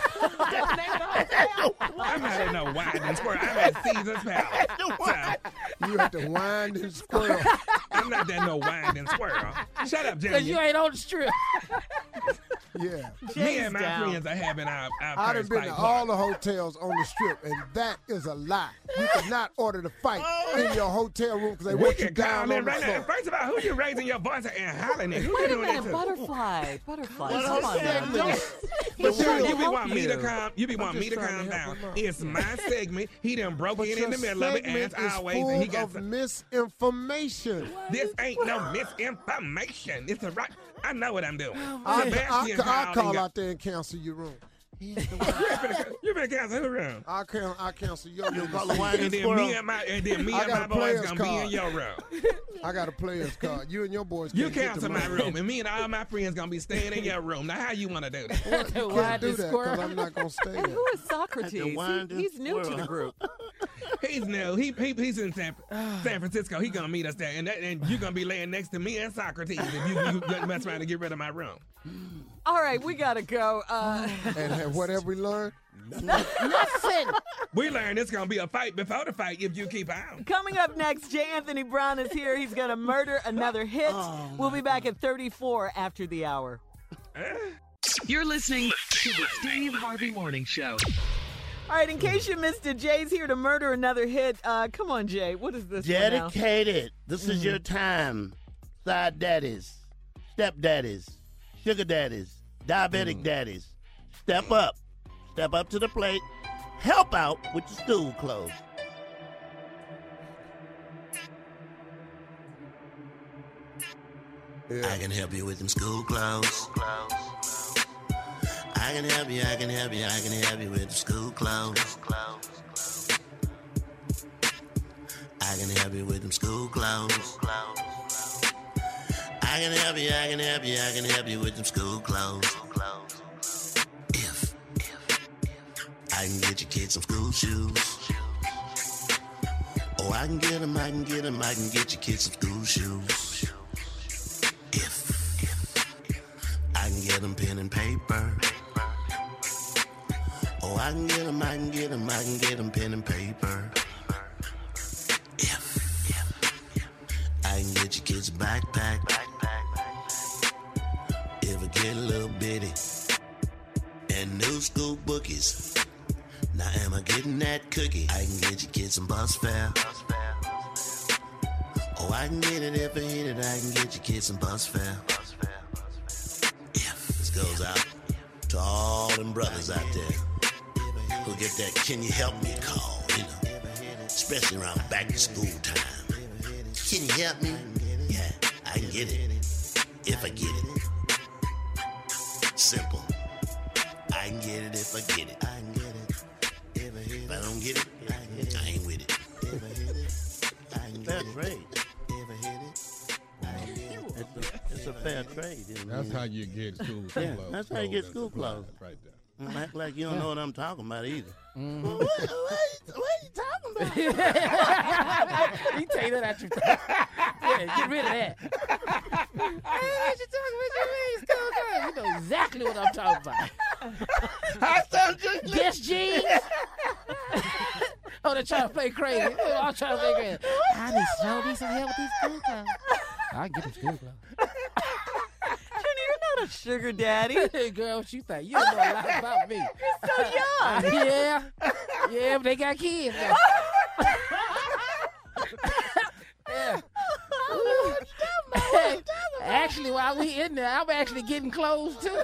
I'm not at no Winding Squirrel. I'm at Caesar's Palace. You at the Winding Squirrel. I'm not at no Winding Squirrel. Shut up, Jimmy. Because you ain't on the strip. Yeah. Me and my down. friends are having our, our I done first been fight to party. all the hotels on the strip, and that is a lie. You cannot order the fight in your hotel room because they We want you can call down in on the right now. floor. First of all, who you raising your voice and hollering at? Who Wait you a doing minute, that to? butterfly, butterfly. What Come on segment now. is- He's But trying you, to you be help want me to you. calm. You be I'm want me just to trying calm to help down. him out. It's my segment. He done broke But in your in the middle of it, as segment is always, full and he got of some. misinformation. This ain't no misinformation. It's a right. I know what I'm doing. I, Sebastian I, I called call and out there and cancel your room. You been cancel who room? I can I cancel your room. call the Winding And then Squirrel. me and my and then me I and got my a boys player's gonna be in card. your room. I got a player's card. You and your boys You can't get cancel the my money. room, and me and all my friends gonna be staying in your room. Now, how you want to do that? Well, you can't do that because I'm not gonna stay And there. who is Socrates? He- Winding he's new to the Squirrel. group. He's new. He, he he's in San, San Francisco. He gonna meet us there, and that, and you're gonna be laying next to me and Socrates if you, you mess around to get rid of my room. All right, we gotta go. Uh, And, and what have we learned? Nothing. We learned it's gonna be a fight before the fight if you keep on. Coming up next, J. Anthony Brown is here. He's gonna murder another hit. We'll be back at thirty-four after the hour. You're listening to the Steve Harvey Morning Show. All right, in case you missed it, Jay's here to murder another hit. Uh, come on, Jay. What is this one now? Dedicated. This is your time. Side daddies, step daddies, sugar daddies, diabetic daddies. Step up. Step up to the plate. Help out with your school clothes. I can help you with them school clothes. I can help you, I can help you, I can help you with the school clothes. I can help you with them school clothes. I can help you, I can help you, I can help you with them school clothes. If, if, I can get your kids some school shoes. Oh, I can get them, I can get them, I can get your kids some school shoes. If, if, I can get them pen and paper. Oh, I can get them, I can get them, I can get them pen and paper. If, if, I can get your kids a backpack. If I get a little bitty. And new school bookies. Now am I getting that cookie? I can get your kids some bus fare. Oh, I can get it if I hit it. I can get your kids some bus fare. If this goes out to all them brothers out there who get that "Can you help me?" call, you know, especially around back to school time. Can you help me? Yeah, I can get it if I get it. Simple. I can get it if I get it. I can get it. If I don't get it, I ain't with it. Fair trade. It's a, it's a fair trade. isn't That's it? how you get school Yeah, clothes. that's how you get Clothes school and supplies clothes. right there. Don't act like you don't know what I'm talking about either. Mhm. What, what, what are you talking about? He tell you that out your Yeah, get rid of that. Hey, what you talking about? Your mean school girl? You know exactly what I'm talking about. I sound just Guess jeans. Oh, they're trying to play crazy. I'm trying to play crazy. I need show me some help with these school clothes. I get them school clothes. Junior, you're not a sugar daddy. Hey, girl, what you think? You don't know a lot about me. You're so young. Yeah. Yeah, but they got kids now. Yeah. Hey, actually, while we in there, I'm actually getting clothes too.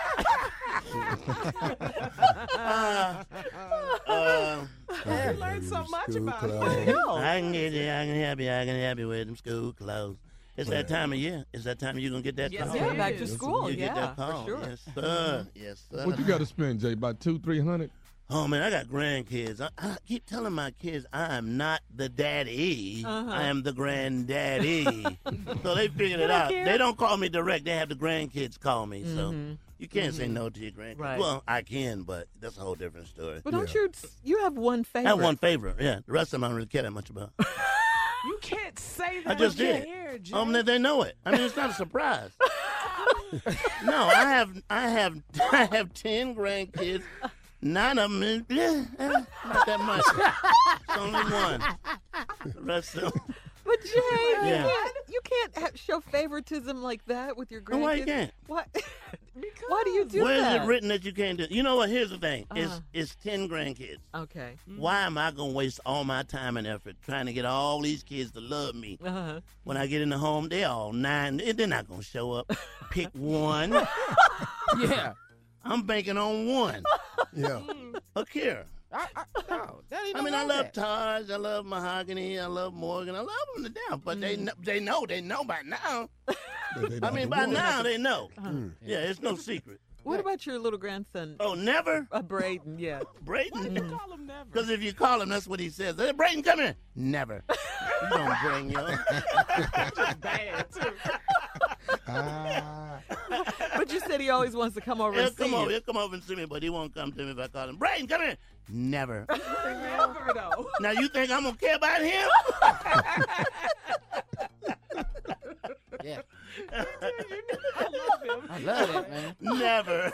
uh, uh, I learned so much School about clothes. it. I can get you, I can help you, I can help you with them school clothes. It's that time of year. It's that time you're going to get that Yes, call. yeah, back to Yes, school. You Yeah, get that for call. sure. Yes, sir. Yes, sir. What you got to spend, Jay? About two, three hundred? Oh, man, I got grandkids. I, I keep telling my kids I am not the daddy. Uh-huh. I am the granddaddy. So they figured You it don't out. care? They don't call me direct. They have the grandkids call me. So Mhm. you can't say Mhm. no to your grandkids. Right. Well, I can, but that's a whole different story. But don't you? You have one favorite. I have one favorite. Yeah, the rest of them I don't really care that much about. You can't say that. I just with your did. hair, Jay. Um, they, they know it. I mean, it's not a surprise. No, I have, I have, I have ten grandkids. Nine of them, is, yeah, eh, not that much. It's only one. The rest of them. But Jay, you Yeah. can't, you can't have, show favoritism like that with your grandkids. And why you can't? Why? Why do you do Where is that? it written that you can't do? You know what? Here's the thing. It's Uh-huh. it's ten grandkids. Okay. Why am I gonna waste all my time and effort trying to get all these kids to love me? Uh-huh. When I get in the home, they all nine. They're not gonna show up. Pick one. Yeah. I'm banking on one. Yeah. Look here. I, I, no, that ain't I mean, no I wrong love with that. Taj, I love Mahogany, I love Morgan, I love them to death. But they kn- they know, they know by now. I mean, by now they know. Yeah, it's no secret. What about your little grandson? Oh, never? Uh, Braden, yeah. Brayden? You call him never. Because if you call him, that's what he says. Hey, Brayden, come here. Never. You don't bring your. Bad, too. Ah. But you said he always wants to come over He'll and see come over. you. He'll come over and see me, but he won't come to me if I call him. Brayden, come here. Never. Never, though. Now you think I'm gonna care about him? Yeah. I love him. I love that, man. Never.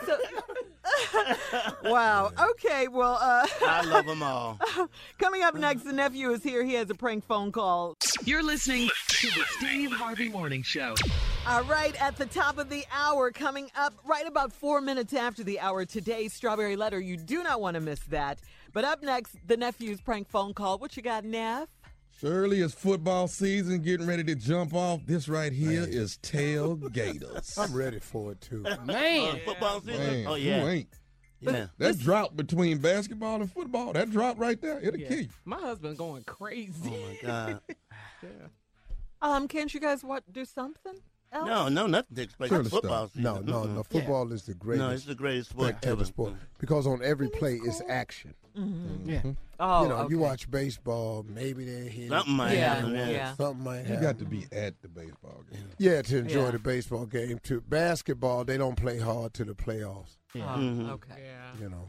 Wow. Okay. Well, uh, I love them all. coming up next, the nephew is here. He has a prank phone call. You're listening to the Steve Harvey Morning Show. All right, at the top of the hour, coming up right about four minutes after the hour, today's Strawberry Letter. You do not want to miss that. But up next, the nephew's prank phone call. What you got, Neff? Surely it's football season, getting ready to jump off. This right here is Tailgaters. I'm ready for it, too. Man. Football season? Man, Oh, who yeah. ain't? Yeah. That drought between basketball and football, that drought right there, it'll Yeah. kill you. My husband going crazy. Oh, my God. Yeah. Um, can't you guys what do something else? No, no, nothing takes place in Surely football stop. season. No, no, no. Mm-mm. Football is the greatest. No, it's the greatest sport ever ever. sport because on every play is action. Mm-hmm. Yeah. Oh, you know, okay. you watch baseball, maybe they hit Something might Yeah, happen. yeah. Yeah. something might You happen. got to be at the baseball game. Yeah, to enjoy Yeah. the baseball game. To basketball, they don't play hard to the playoffs. Yeah. Oh, Mhm. okay. Yeah. You know,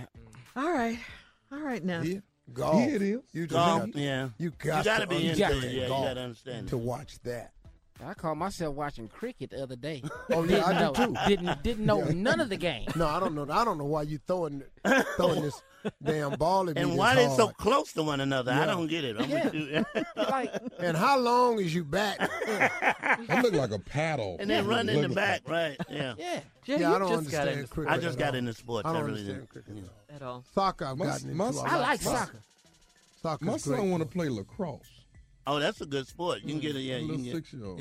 All right. All right, now. Yeah. golf. Yeah, it is. You just Golf, got, yeah. you You got got to to be into understand it. Yeah, you golf got to understand to it. watch that. I called myself watching cricket the other day. Oh Didn't yeah, I know, do too. Didn't didn't know Yeah. none of the game. No, I don't know. I don't know why you throwing throwing this damn ball at me. And this why they so hard. close to one another? I Yeah. don't get it. I'm with you. Like, And how long is you back? That look like a paddle. And they run in the Looking- back, right? Yeah. yeah. Jay, Yeah, you I don't just got understand into cricket. I just at got all. into sports. I I, don't really understand did. cricket. Yeah. at all. Soccer, I've My- gotten my- into. I I like soccer. Soccer's My great. son want to play lacrosse. Oh, that's a good sport. You can get it. Yeah, A you little can get. six-year-old. Yeah.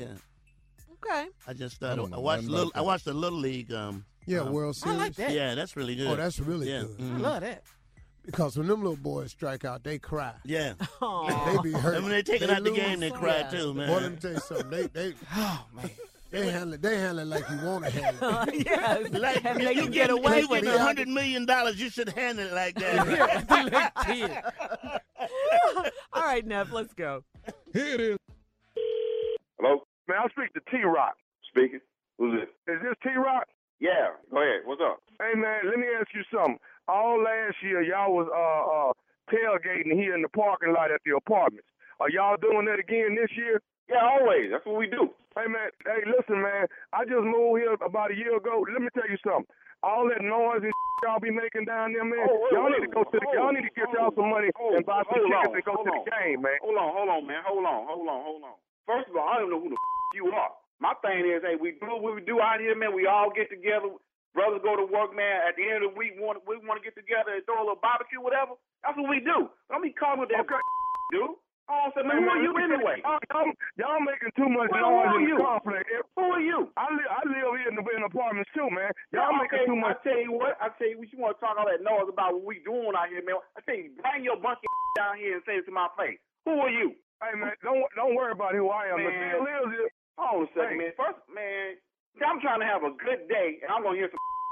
Okay. I just I started. don't I, know watched nothing little. about I watched the little league. Um. Yeah, uh, World I Series. like that. Yeah, that's really good. Oh, that's really yeah. good. mhm. I love that. Because when them little boys strike out, they cry. Yeah. Aw. They be hurt. And when they take it They out the lose. game, they cry Yeah. too, man. Boy, let me tell you something. They they Oh man. they handle it. They handle it like you want to handle it. yes. Like, and if they you can get get away you with get it. a hundred million dollars, you should handle it like that. Little kid. All right, Neff, let's go. Here it is. Hello? Man, I'll speak to T-Rock. Speaking. Who's this? Is this T-Rock? Yeah. Go ahead. What's up? Hey, man, let me ask you something. All last year, y'all was uh, uh, tailgating here in the parking lot at the apartments. Are y'all doing that again this year? Yeah, always. That's what we do. Hey, man, hey, listen, man. I just moved here about a year ago. Let me tell you something. All that noise and y'all be making down there, man. Oh, wait, y'all wait, need to go to the. hold, y'all need to get y'all some money hold, and buy some hold tickets on, and go hold to on. the game, man. Hold on, hold on, man. Hold on, hold on, hold on. First of all, I don't know who the you are. My thing is, hey, we do what we do out here, man. We all get together. Brothers go to work, man. At the end of the week, we want we want to get together and throw a little barbecue, whatever. That's what we do. Don't be calling with that, Okay. dude. Oh, so man, who are you anyway? Y'all, y'all, y'all making too much Well, who noise are in you? the complex. Who are you? I live, I live here in the in apartments too, man. Y'all Yeah, making okay, too much. I tell you what, I tell you what, you want to talk all that noise about what we doing out here, man. I tell you, bring your bunch of down here and say it to my face. Who are you? Hey, man, don't don't worry about who I am. The Man. deal is, is Hold on a second, Hey. man. First, man, I'm trying to have a good day, and I'm gonna hear some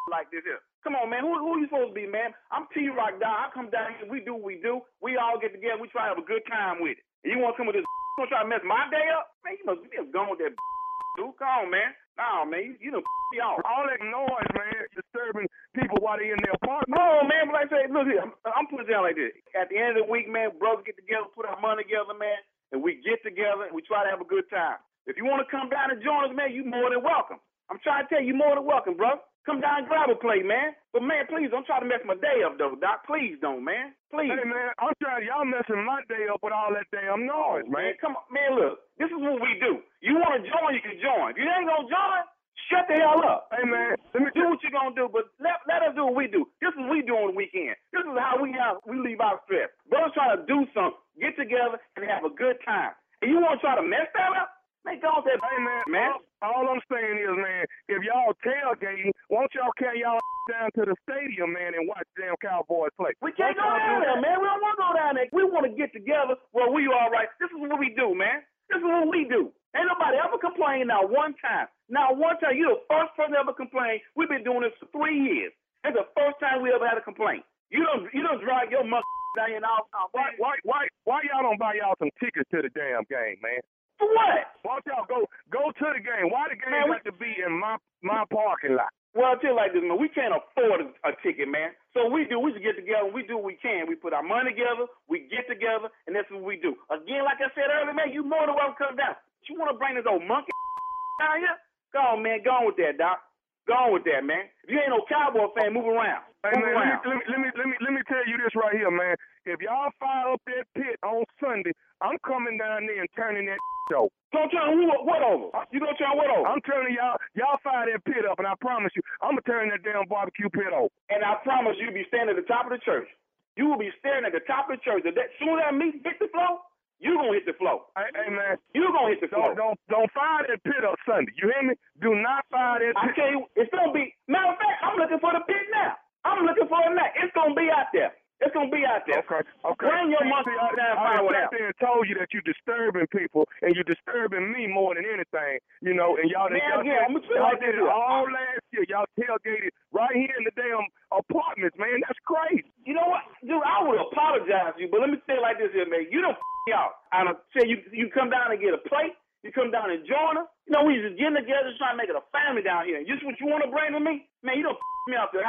like this here. Come on, man. Who who you supposed to be, man? I'm T-Rock, dog. I come down here. We do what we do. We all get together. We try to have a good time with it. And you want to come with this? You want to try to mess my day up? Man, you must be gone with that dude. Come on, man. No, man. You, you done me off. All that noise, man, disturbing people while they in their apartment. Oh, man. But like I say, look here. I'm, I'm putting it down like this. At the end of the week, man, brothers get together, put our money together, man, and we get together and we try to have a good time. If you want to come down and join us, man, you more than welcome. I'm trying to tell you, you more than welcome, bro. Come down and grab a plate, man. But, man, please don't try to mess my day up, though, Doc. Please don't, man. Please. Hey, man, I'm trying. Y'all messing my day up with all that damn noise, oh, man. man. Come on. Man, look. This is what we do. You want to join, you can join. If you ain't going to join, shut the hell up. Hey, man. Let me do what you're going to do, but let, let us do what we do. This is what we do on the weekend. This is how we have we leave our stress. Brothers try to do something, get together, and have a good time. And you want to try to mess that up? Man, go on that. Hey, man. man. All, all I'm saying is, man, if y'all tailgating, won't y'all carry y'all down to the stadium, man, and watch damn Cowboys play? We can't go down there, man. We don't want to go down there. We want to get together where we all right. This is what we do, man. This is what we do. Ain't nobody ever complained not one time. Not one time. You're the first person ever complained. We've been doing this for three years. It's the first time we ever had a complaint. You don't you don't drag your mother down here and all. Why, why, why, why y'all don't buy y'all some tickets to the damn game, man? For what? Why don't y'all go go to the game? Why the game man, got we, to be in my my parking lot? Well, I'll tell you like this, man. We can't afford a, a ticket, man. So we do. We just get together. We do what we can. We put our money together. We get together, and that's what we do. Again, like I said earlier, man, you more than welcome to come down. But you want to bring this old monkey down here? Go on, man. Go on with that, Doc. Go on with that, man. If you ain't no Cowboy fan, move around. Hey, move man, around. Let me, let me let me let me tell you this right here, man. If y'all fire up that pit on Sunday, I'm coming down there and turning that over. Don't turn who, what over? You gonna turn what over? I'm turning y'all, y'all fire that pit up, and I promise you, I'm gonna turn that damn barbecue pit over. And I promise you, be standing at the top of the church. You will be staring at the top of the church. As that soon as that meat hit the floor, you gonna hit the floor. Hey, hey man, you gonna hit the floor. Don't, don't don't fire that pit up Sunday. You hear me? Do not fire that pit. I tell you, it's gonna be. Matter of fact, I'm looking for the pit now. I'm looking for it now. It's gonna be out there. It's gonna be out there. Okay, okay. Bring your monkey down and fire it out. I told you that you're disturbing people, and you're disturbing me more than anything, you know. And y'all, man, y'all, yeah, y'all, I'm y'all like did it all last year. Y'all tailgated right here in the damn apartments, man. That's crazy. You know what, dude? I would apologize to you, but let me say it like this here, man. You don't f me out. I don't say you. You come down and get a plate. You come down and join us. You know, we just getting together, just trying to make it a family down here. And just what you want to bring to me, man. You don't f me out there.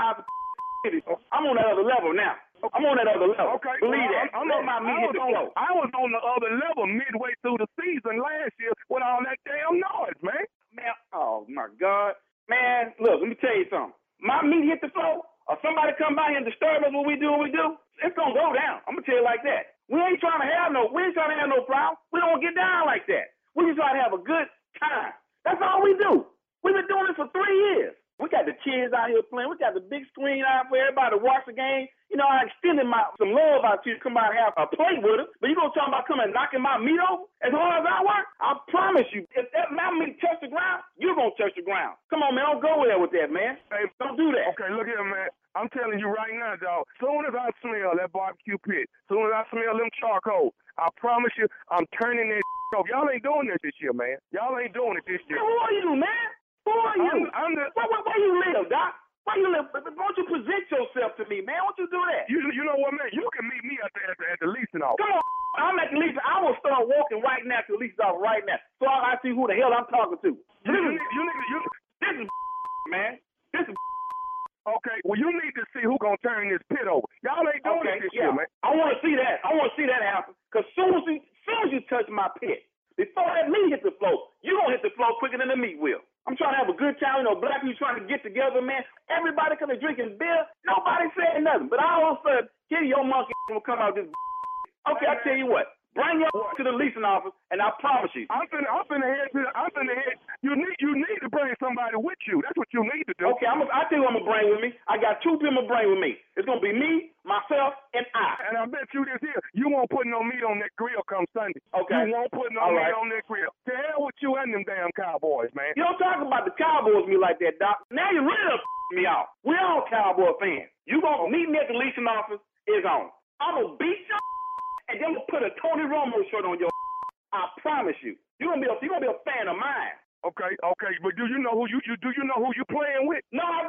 I'm on that other level now. I'm on that other level. Okay. Believe well, that. I'm, Let I'm, my meat I, hit was the on, floor. I was on the other level midway through the season last year with all that damn noise, man. Man, oh my God. Man, look, let me tell you something. My meat hit the floor, or somebody come by here and disturb us when we do what we do, it's gonna go down. I'm gonna tell you like that. We ain't trying to have no we ain't trying to have no problem. We don't get down like that. We just try to have a good time. That's all we do. We've been doing this for three years. We got the kids out here playing. We got the big screen out for everybody to watch the game. You know, I extended my some love out to you to come out and have a play with us. But you gonna talk about coming and knocking my meat over as hard as I work? I promise you, if that my meat touch the ground, you're gonna touch the ground. Come on, man, don't go there with that, man. Hey, don't do that. Okay, look here, man. I'm telling you right now, dog. Soon as I smell that barbecue pit, soon as I smell them charcoal, I promise you, I'm turning that over. Y'all ain't doing this this year, man. Y'all ain't doing it this year. Hey, who are you, man? Who are you? I'm, I'm the, where, where, where you live, Doc? Where you live? Why don't you present yourself to me, man? Why don't you do that? You you know what, man? You can meet me at the at the, at the leasing office. Come on, I'm at the leasing. I will start walking right now to the leasing office right now, so I, I see who the hell I'm talking to. You, you, need, you need you. This is man. This is okay. Well, you need to see who gonna turn this pit over. Y'all ain't doing okay, it this yeah. year, man. I want to see that. I want to see that happen. Cause soon as you soon as you touch my pit, before that meat hit the floor, you gonna hit the floor quicker than the meat will. I'm trying to have a good time. You know, black people trying to get together, man. Everybody coming drinking beer. Nobody saying nothing. But all of a sudden, here your monkey will come out this. Okay, I tell you what. Bring your to the leasing office, and I promise you. I'm finna, I'm finna head to. I'm finna head. You need, you need to bring somebody with you. That's what you need to do. Okay, I'm. I tell you, what I'm gonna bring with me. I got two people to bring with me. It's gonna be me, myself, and I. And I bet you this here, you won't put no meat on that grill come Sunday. Okay. You won't put no All meat right. on that grill. To hell with you and them damn Cowboys, man. You don't talk about the Cowboys me like that, Doc. Now you really f- me off. We all Cowboy fans. You gonna meet me at the leasing office? Is on. I'm gonna beat you. And then we'll put a Tony Romo shirt on your. I promise you, you're gonna be a, you're gonna be a fan of mine. Okay, okay, but do you know who you, you do you know who you playing with? No, I don't.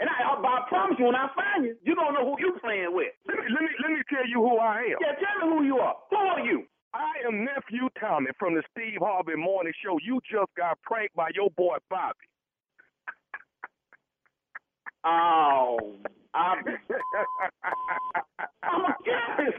And I, I, I promise you, when I find you, you don't know who you playing with. Let me, let me let me tell you who I am. Yeah, tell me who you are. Who are you? I am Nephew Tommy from the Steve Harvey Morning Show. You just got pranked by your boy Bobby. Oh, I'm, I'm a curious.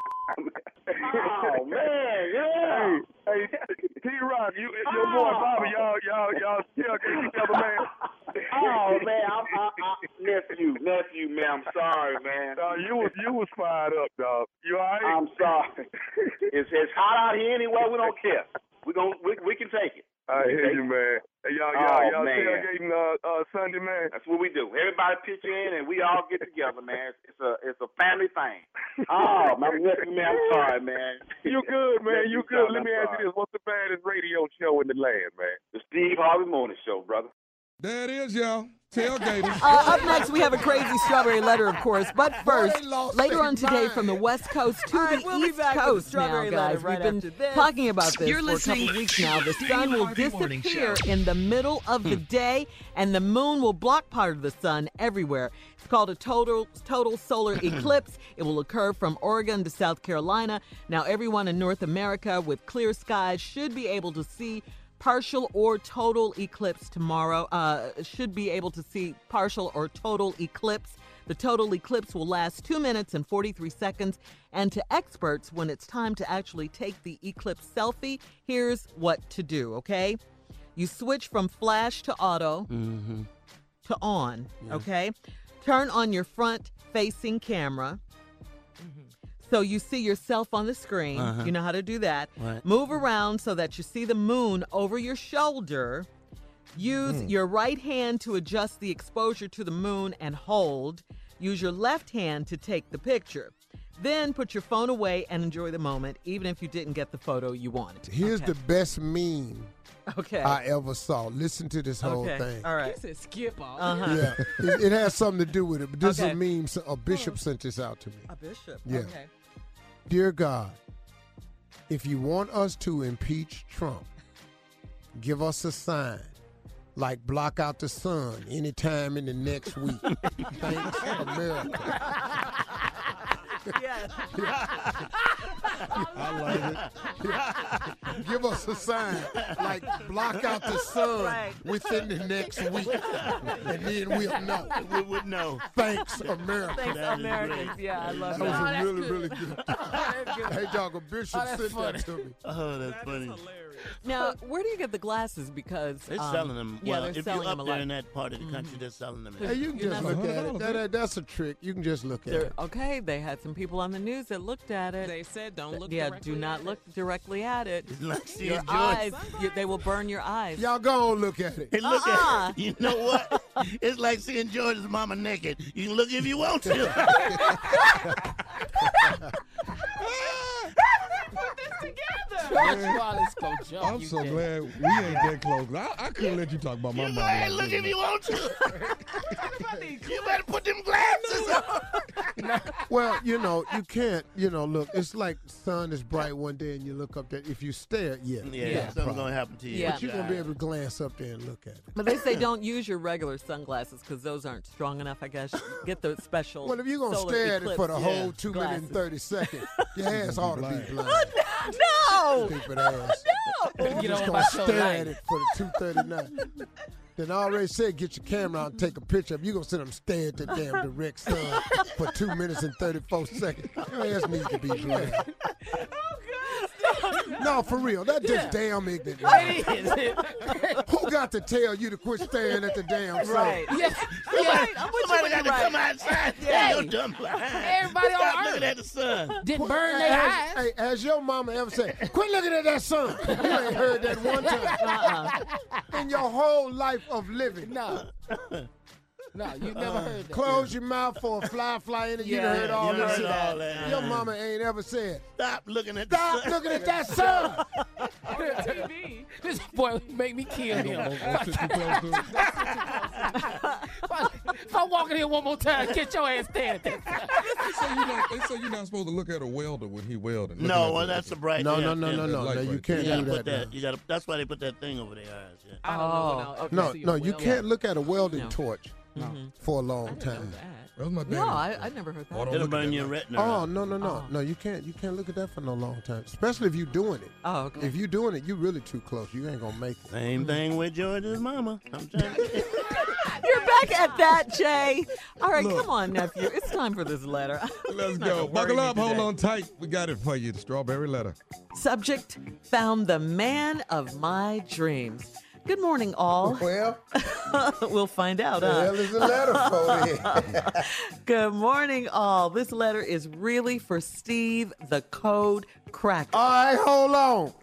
Oh man, yeah. Hey, hey T-Rock, you, oh. your boy Bobby, y'all, y'all, y'all still get together, man. Oh man, I'm, I, I, nephew, nephew, man. I'm sorry, man. Uh, you was, you was fired up, dog. You all right? I'm sorry. It's it's hot out here anyway. We don't care. We gon' we we can take it. I hear you, man. Hey, y'all, y'all, oh, y'all tailgating uh, uh, Sunday, man. That's what we do. Everybody pitch in, and we all get together, man. It's a it's a family thing. Oh, my nephew, man, I'm sorry, man. You good, man? You good? Let me ask you this: what's the baddest radio show in the land, man? The Steve Harvey Morning Show, brother. There it is, y'all. Tailgaters. Uh, up next, we have a crazy strawberry letter, of course. But first, later on today, from the West Coast to right, the we'll East Coast now, guys. Right We've been talking about this You're for a couple listening weeks now. The sun will disappear Show. in the middle of the day, and the moon will block part of the sun everywhere. It's called a total total solar eclipse. It will occur from Oregon to South Carolina. Now, everyone in North America with clear skies should be able to see partial or total eclipse tomorrow. Uh, should be able to see partial or total eclipse. The total eclipse will last two minutes and forty-three seconds. And to experts, when it's time to actually take the eclipse selfie, here's what to do, okay? You switch from flash to auto mm-hmm. to on, yeah. okay? Turn on your front-facing camera. So you see yourself on the screen. Uh-huh. You know how to do that. Right. Move around so that you see the moon over your shoulder. Use Mm. your right hand to adjust the exposure to the moon and hold. Use your left hand to take the picture. Then put your phone away and enjoy the moment, even if you didn't get the photo you wanted. Here's okay. the best meme okay. I ever saw. Listen to this whole okay. thing. All right. He said skip off. Uh-huh. Yeah, it, it has something to do with it. But this Okay. is a meme. so- A bishop sent this out to me. A bishop. Yeah. Okay. Dear God, if you want us to impeach Trump, give us a sign, like block out the sun anytime in the next week. Thanks, America. Yes. I like it. Give us a sign, like block out the sun Right. within the next week, and then we'll know. We would know. Thanks, America. Thanks, That is Americans. great. Yeah, I love That that. was Oh, a that's really, good. really good. That's good. Hey, dog, a bishop Oh, that's sent funny. that to me. Oh, that's funny. Now, where do you get the glasses? Because They're um, selling them. Yeah, well, they're if selling you're them up a there lot. in that part of the country, they're selling them. Hey, you can You're just not look looking at at it. it. That, that, that's a trick. You can just look at They're- it. okay, they had some people on the news that looked at it. They said don't look yeah, directly do not at look it. directly at it. It's like seeing Your George. eyes, you, they will burn your eyes. Y'all go on look at it. Hey, look Uh-uh. at it. You know what? It's like seeing George's mama naked. You can look if you want to. Put this together. Man, George Wallace go jump. I'm you so dead. glad we ain't that close. I, I couldn't let you talk about my You go mama. ahead and like look this. if you want to. You better put them glasses on. Well, you know, you can't, you know, look, it's like sun is bright one day and you look up there. If you stare, yeah. Yeah, Yeah. something's Problem. going to happen to you. Yeah. But you're going to be able to glance up there and look at it. But they say don't use your regular sunglasses because those aren't strong enough, I guess. Get the special. Well, if you're going to solar stare at it eclipse for the whole yeah, two minutes and thirty seconds, your ass ought to be blind. No! Stupid ass. No! Get Just on going by to your stare light. at it for the two thirty-nine. Then I already said get your camera out and take a picture of it. You're going to sit there and stare at the damn direct sun for two minutes and thirty-four seconds. Your ass needs to be blind. No, for real. That's just damn ignorant. man. It is. Who got to tell you to quit staring at the damn sun? Right. Yes. Right. I'm with you Somebody when got to you're come right. outside. Yeah. Yeah, you're dumb blind. Everybody on Stop Earth. looking at the sun. Didn't burn Hey, their has, eyes. hey, has your mama ever said, quit looking at that sun? You ain't heard that one time. Uh-uh. In your whole life of living. No. No, you never heard that. Close your mouth for a fly fly in it. You done Yeah, heard all you this heard shit. all that. Your mama ain't ever said, Stop looking at the stop sun. looking at that sun. On the T V. This boy make me kill him. Don't- don't sit too close to it. If I, if I walk in here one more time, get your ass standing there. They say you don't- they say you're not supposed to look at a welder when he welding. Looking No, at well, the- that's a bright. No, yeah, no, no, yeah. no, no. light No, you right can't You gotta do put that. that. now. You gotta. That's why they put that thing over their eyes. Yeah. I don't know when Oh, I'll ever No, see a no, you well. can't look at a welding No. torch Mhm. for a long time. That was my No, I, I never heard that. It'll burn your retina. Oh no no no no! You can't you can't look at that for no long time, especially if you're doing it. Oh, okay. If you're doing it, you're really too close. You ain't gonna make it. Same thing with George's mama. I'm trying to You're back at that, Jay. All right, Look. come on, nephew. It's time for this letter. Let's It's not go. gonna worry Buckle me up. Hold today. on tight. We got it for you. The strawberry letter. Subject: found the man of my dreams. Good morning, all. Well, we'll find out. the huh? hell is the letter for? Good morning, all. This letter is really for Steve, the code cracker. All right, hold on.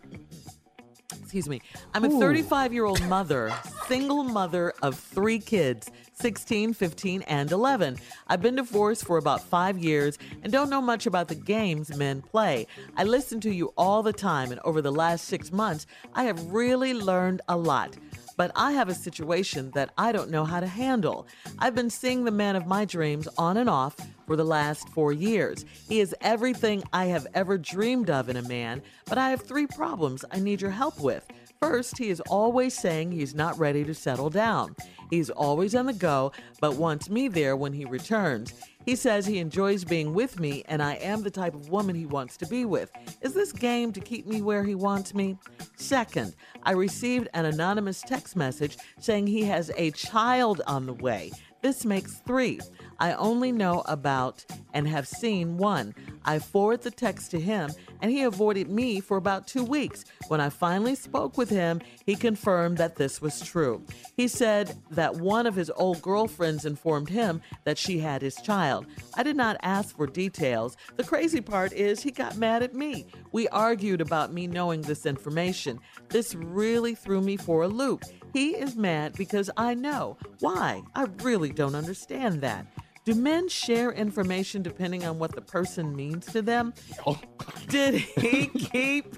Excuse me. I'm a thirty-five-year-old mother, single mother of three kids, sixteen, fifteen, and eleven. I've been divorced for about five years and don't know much about the games men play. I listen to you all the time, and over the last six months, I have really learned a lot. But I have a situation that I don't know how to handle. I've been seeing the man of my dreams on and off for the last four years. He is everything I have ever dreamed of in a man, but I have three problems I need your help with. First, he is always saying he's not ready to settle down. He's always on the go, but wants me there when he returns. He says he enjoys being with me, and I am the type of woman he wants to be with. Is this game to keep me where he wants me? Second, I received an anonymous text message saying he has a child on the way. This makes three. I only know about and have seen one. I forwarded the text to him, and he avoided me for about two weeks. When I finally spoke with him, he confirmed that this was true. He said that one of his old girlfriends informed him that she had his child. I did not ask for details. The crazy part is he got mad at me. We argued about me knowing this information. This really threw me for a loop. He is mad because I know. Why? I really don't understand that. Do men share information depending on what the person means to them? Did he keep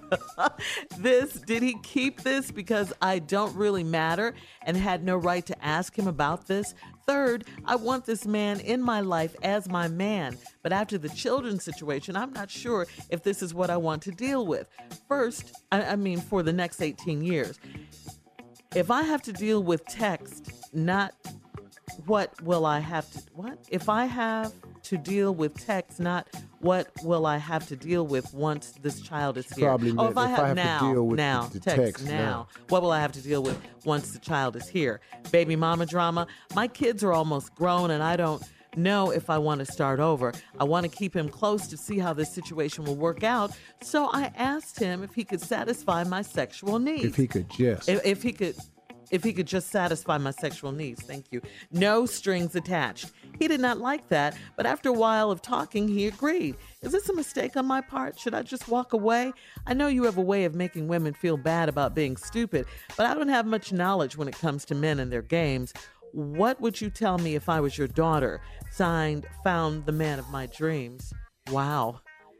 this? Did he keep this because I don't really matter and had no right to ask him about this? Third, I want this man in my life as my man, but after the children's situation, I'm not sure if this is what I want to deal with. First, I, I mean, for the next eighteen years. If I have to deal with text, not what will I have to, what? If I have to deal with text, not what will I have to deal with once this child is here. Probably oh, if meant I if have, I have to now, deal with now, the- the text, text now, now. what will I have to deal with once the child is here? Baby mama drama. My kids are almost grown and I don't know if I want to start over. I want to keep him close to see how this situation will work out. So I asked him if he could satisfy my sexual needs. If he could just. If, if he could, if he could just satisfy my sexual needs, thank you. No strings attached. He did not like that, but after a while of talking, he agreed. Is this a mistake on my part? Should I just walk away? I know you have a way of making women feel bad about being stupid, but I don't have much knowledge when it comes to men and their games. What would you tell me if I was your daughter? Signed, Found the Man of My Dreams. Wow.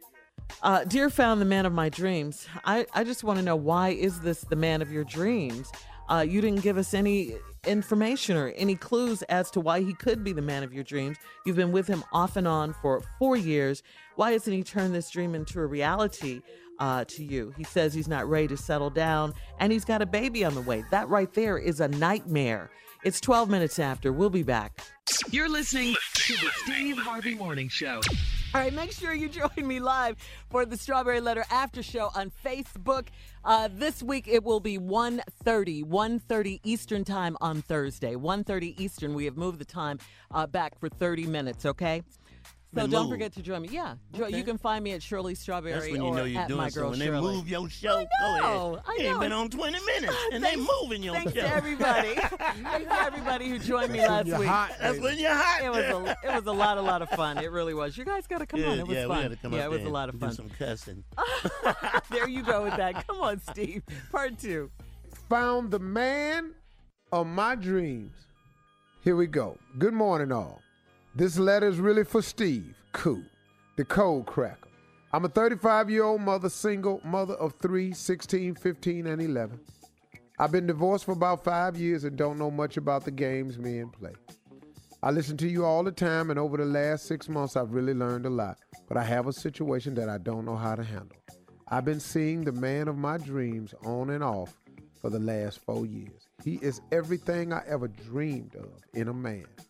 Uh, dear Found the Man of My Dreams, I, I just want to know, why is this the man of your dreams? Uh, you didn't give us any information or any clues as to why he could be the man of your dreams. You've been with him off and on for four years. Why hasn't he turned this dream into a reality uh, to you? He says he's not ready to settle down and he's got a baby on the way. That right there is a nightmare. It's twelve minutes after. We'll be back. You're listening to the Steve Harvey Morning Show. All right, make sure you join me live for the Strawberry Letter After Show on Facebook. Uh, this week it will be one thirty, one thirty Eastern Time on Thursday. one thirty Eastern. We have moved the time uh, back for thirty minutes, okay? So Been don't moved. forget to join me. Yeah, jo- Okay. you can find me at Shirley Strawberry That's when you or know you're at doing My so. Girl When they Shirley. move your show, I go know, ahead. I You ain't know. been on twenty minutes, and they Thanks- moving your Thanks show. to everybody. Thanks to everybody who joined me That's when last you're week. hot, That's baby. when you're hot. It was a, it was a lot, a lot of fun. It really was. You guys got to come yeah, on. It was yeah, fun. we gotta come yeah, up it was there a lot of and fun. do some cussing. There you go with that. Come on, Steve. Part two. Found the man of my dreams. Here we go. Good morning, all. This letter is really for Steve, Cool, the Code Cracker. I'm a thirty-five-year-old mother, single, mother of three, sixteen, fifteen, and eleven. I've been divorced for about five years and don't know much about the games men play. I listen to you all the time, and over the last six months, I've really learned a lot. But I have a situation that I don't know how to handle. I've been seeing the man of my dreams on and off for the last four years. He is everything I ever dreamed of in a man.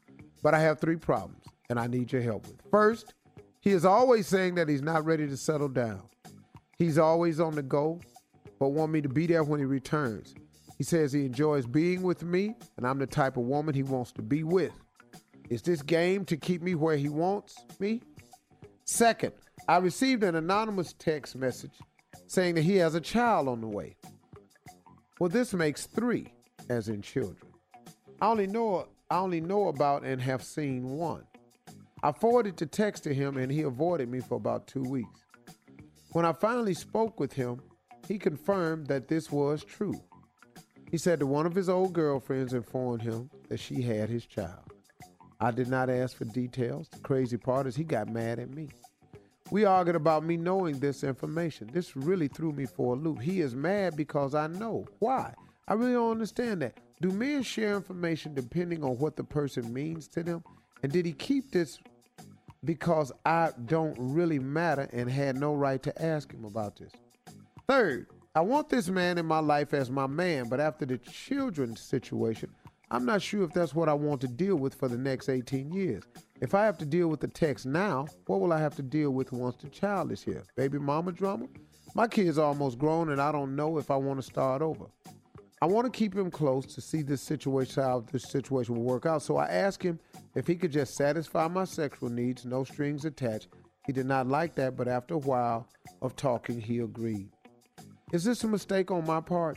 but I have three problems, and I need your help with. First, he is always saying that he's not ready to settle down. He's always on the go, but want me to be there when he returns. He says he enjoys being with me, and I'm the type of woman he wants to be with. Is this game to keep me where he wants me? Second, I received an anonymous text message saying that he has a child on the way. Well, this makes three, as in children. I only know I only know about and have seen one. I forwarded the text to him, and he avoided me for about two weeks. When I finally spoke with him, he confirmed that this was true. He said that one of his old girlfriends informed him that she had his child. I did not ask for details. The crazy part is he got mad at me. We argued about me knowing this information. This really threw me for a loop. He is mad because I know. Why? I really don't understand that. Do men share information depending on what the person means to them? And did he keep this because I don't really matter and had no right to ask him about this? Third, I want this man in my life as my man, but after the children's situation, I'm not sure if that's what I want to deal with for the next eighteen years. If I have to deal with the text now, what will I have to deal with once the child is here? Baby mama drama? My kid's almost grown and I don't know if I want to start over. I want to keep him close to see this situation, how this situation will work out. So I asked him if he could just satisfy my sexual needs, no strings attached. He did not like that, but after a while of talking, he agreed. Is this a mistake on my part?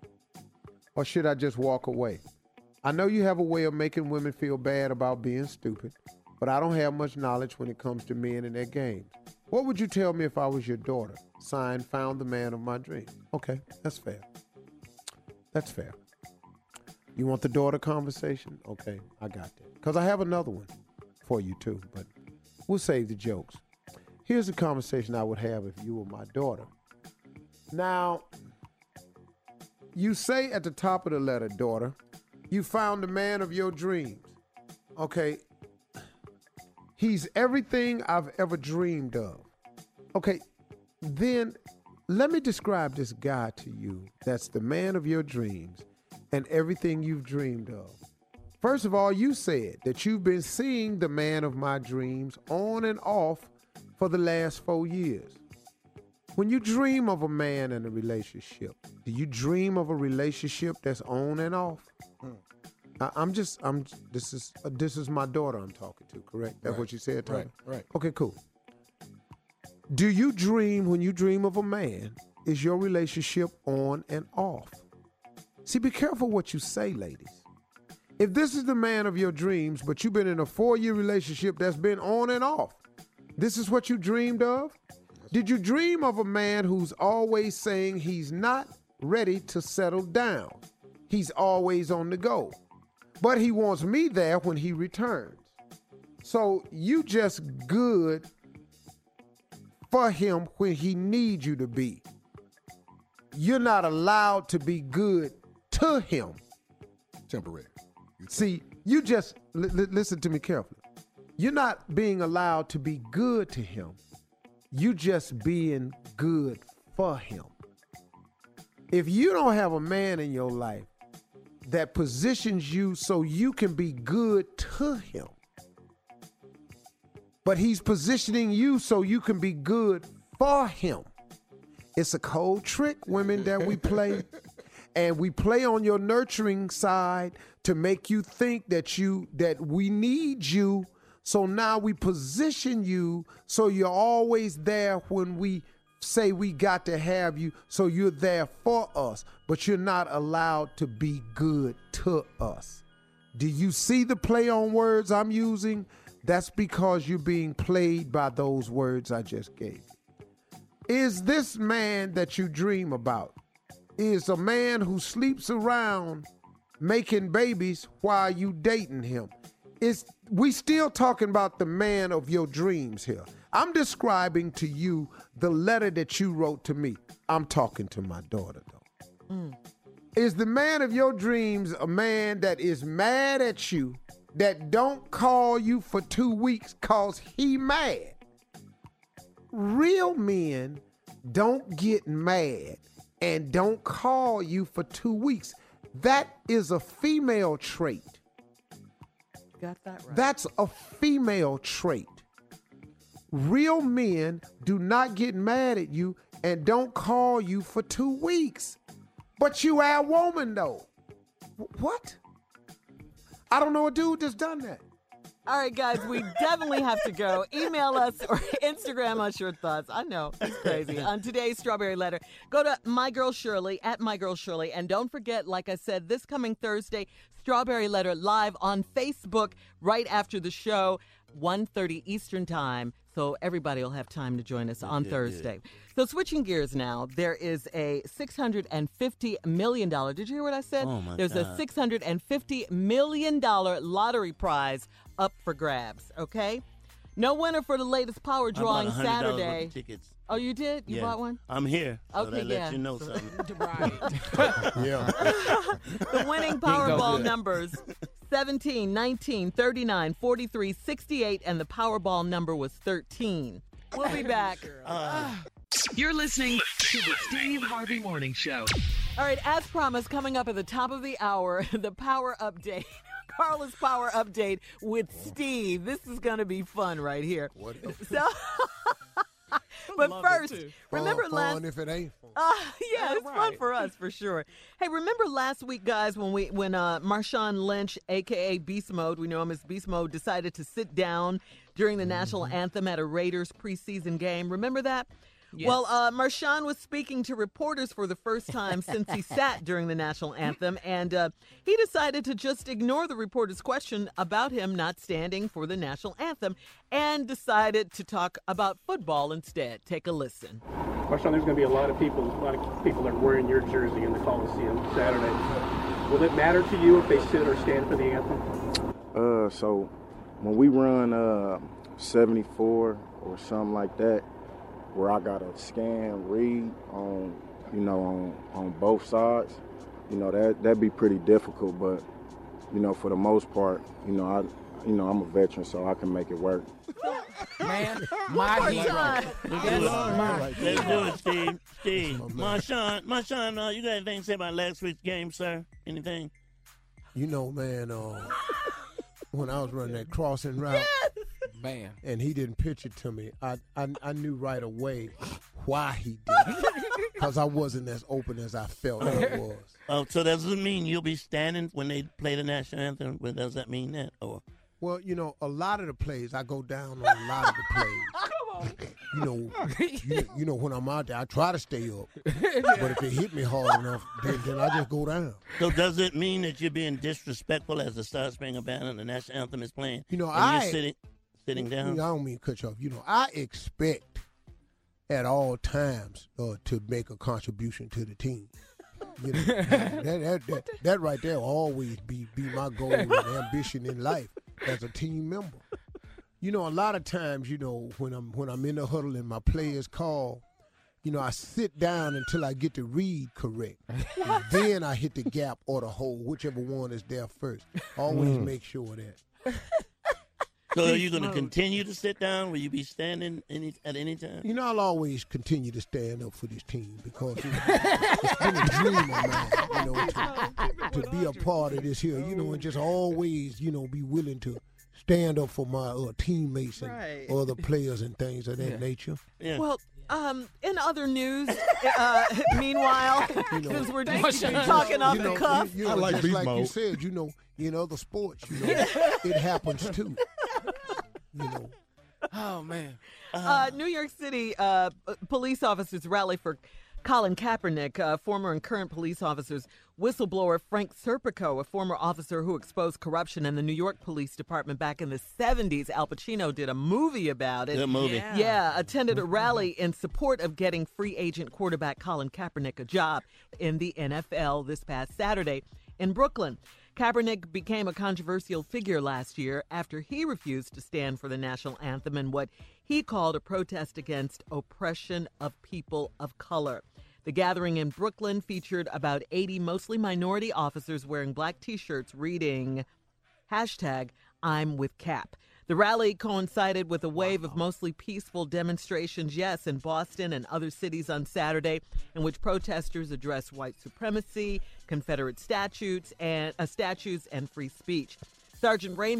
Or should I just walk away? I know you have a way of making women feel bad about being stupid, but I don't have much knowledge when it comes to men and their games. What would you tell me if I was your daughter? Signed, found the man of my dreams. Okay, that's fair. That's fair. You want the daughter conversation? Okay, I got that. Because I have another one for you too, but we'll save the jokes. Here's the conversation I would have if you were my daughter. Now, you say at the top of the letter, daughter, you found the man of your dreams. Okay, he's everything I've ever dreamed of. Okay, then let me describe this guy to you that's the man of your dreams and everything you've dreamed of. First of all, you said that you've been seeing the man of my dreams on and off for the last four years. When you dream of a man in a relationship, do you dream of a relationship that's on and off? Hmm. I, I'm just, I'm. This is uh, this is my daughter I'm talking to, correct? That's right. what you said, Tony? Right, right. Okay, cool. Do you dream, when you dream of a man, is your relationship on and off? See, be careful what you say, ladies. If this is the man of your dreams, but you've been in a four-year relationship that's been on and off, this is what you dreamed of? Did you dream of a man who's always saying he's not ready to settle down? He's always on the go, but he wants me there when he returns. So you just good for him when he needs you to be. You're not allowed to be good to him. Temporary. See, you just, li- li- listen to me carefully. You're not being allowed to be good to him. You just being good for him. If you don't have a man in your life that positions you so you can be good to him, but he's positioning you so you can be good for him, it's a cold trick, women, that we play. And we play on your nurturing side to make you think that you that we need you. So now we position you so you're always there when we say we got to have you, so you're there for us, but you're not allowed to be good to us. Do you see the play on words I'm using? That's because you're being played by those words I just gave. Is this man that you dream about is a man who sleeps around making babies while you dating him? Is we still talking about the man of your dreams here? I'm describing to you the letter that you wrote to me. I'm talking to my daughter, though. Mm. Is the man of your dreams a man that is mad at you, that don't call you for two weeks cause he mad? Real men don't get mad and don't call you for two weeks. That is a female trait. Got that right. That's a female trait. Real men do not get mad at you and don't call you for two weeks. But you are a woman, though. W- what? I don't know a dude that's done that. All right, guys, we definitely have to go. Email us or Instagram us your thoughts. I know, it's crazy. On today's Strawberry Letter, go to My Girl Shirley, at My Girl Shirley. And don't forget, like I said, this coming Thursday, Strawberry Letter live on Facebook right after the show, one thirty Eastern Time. So everybody will have time to join us on yeah, Thursday. So switching gears now, there is a six hundred fifty million dollars. Did you hear what I said? Oh, my There's God. a six hundred fifty million dollars lottery prize up for grabs, okay? No winner for the latest power drawing I bought one hundred dollars Saturday. worth of tickets. Oh, you did? You Yeah. bought one? I'm here. So Okay, that yeah. lets you know something. Yeah. The winning Powerball numbers seventeen, nineteen, thirty-nine, forty-three, sixty-eight, and the Powerball number was thirteen. We'll be back. You're listening to the Steve Harvey Morning Show. All right, as promised, coming up at the top of the hour, the Power Update. Carla's Power Update with Steve. This is going to be fun right here. What So, but Love it, first, too. remember Fun, last fun if it ain't fun. Uh, yeah, it's fun for us for sure. Hey, remember last week, guys, when we when uh, Marshawn Lynch, aka Beast Mode, we know him as Beast Mode, decided to sit down during the national anthem at a Raiders preseason game. Remember that? Yes. Well, uh, Marshawn was speaking to reporters for the first time since he sat during the national anthem, and uh, he decided to just ignore the reporter's question about him not standing for the national anthem and decided to talk about football instead. Take a listen. Marshawn, there's going to be a lot of people, a lot of people that are wearing your jersey in the Coliseum Saturday. Will it matter to you if they sit or stand for the anthem? Uh, so when we run uh seventy-four or something like that, where I got to scan, read on, you know, on, on both sides, you know, that, that'd be pretty difficult. But, you know, for the most part, you know, I, you know, I'm a veteran, so I can make it work. Man, my more hero. time. That's my Let's do it, Steve. Steve. Marshawn, Marshawn, uh, you got anything to say about last week's game, sir? Anything? You know, man, uh, when I was running that crossing route, Man. and he didn't pitch it to me, I I, I knew right away why he did it. Because I wasn't as open as I felt I was. Oh, so that doesn't mean you'll be standing when they play the national anthem? Well, does that mean that? Or Well, you know, a lot of the plays, I go down on a lot of the plays. You know, you, you know, when I'm out there, I try to stay up. But if it hit me hard enough, then, then I just go down. So does it mean that you're being disrespectful as the Star Springer Band and the national anthem is playing? You know, and I you're sitting sitting down. I don't mean to cut you off. You know, I expect at all times uh, to make a contribution to the team. You know, that, that, that, that right there will always be, be my goal and ambition in life as a team member. You know, a lot of times, you know, when I'm when I'm in the huddle and my players call, you know, I sit down until I get the read correct. And then I hit the gap or the hole, whichever one is there first. Always Mm. make sure of that. So are you going to continue to sit down? Will you be standing any at any time? You know, I'll always continue to stand up for this team because you know, it's been a dream of mine, you know, to, to be a part of this here, you know, and just always, you know, be willing to stand up for my uh, teammates and Right. other players and things of that Yeah. nature. Well, um, in other news, uh, meanwhile, You know, since we're just talking off you know, the cuff, you, you know, just like you said, you know, in other sports, you know, it happens too. You know. Oh, man. Uh, New York City uh, police officers rally for Colin Kaepernick, uh, former and current police officers. Whistleblower Frank Serpico, a former officer who exposed corruption in the New York Police Department back in the seventies. Al Pacino did a movie about it. Good movie. Yeah. Yeah. attended a rally in support of getting free agent quarterback Colin Kaepernick a job in the N F L this past Saturday in Brooklyn. Kaepernick became a controversial figure last year after he refused to stand for the national anthem in what he called a protest against oppression of people of color. The gathering in Brooklyn featured about eighty mostly minority officers wearing black T-shirts reading hashtag I'm with Cap. The rally coincided with a wave of mostly peaceful demonstrations, yes, in Boston and other cities on Saturday, in which protesters addressed white supremacy, Confederate statutes, and uh, statues, and free speech. Sergeant Raymond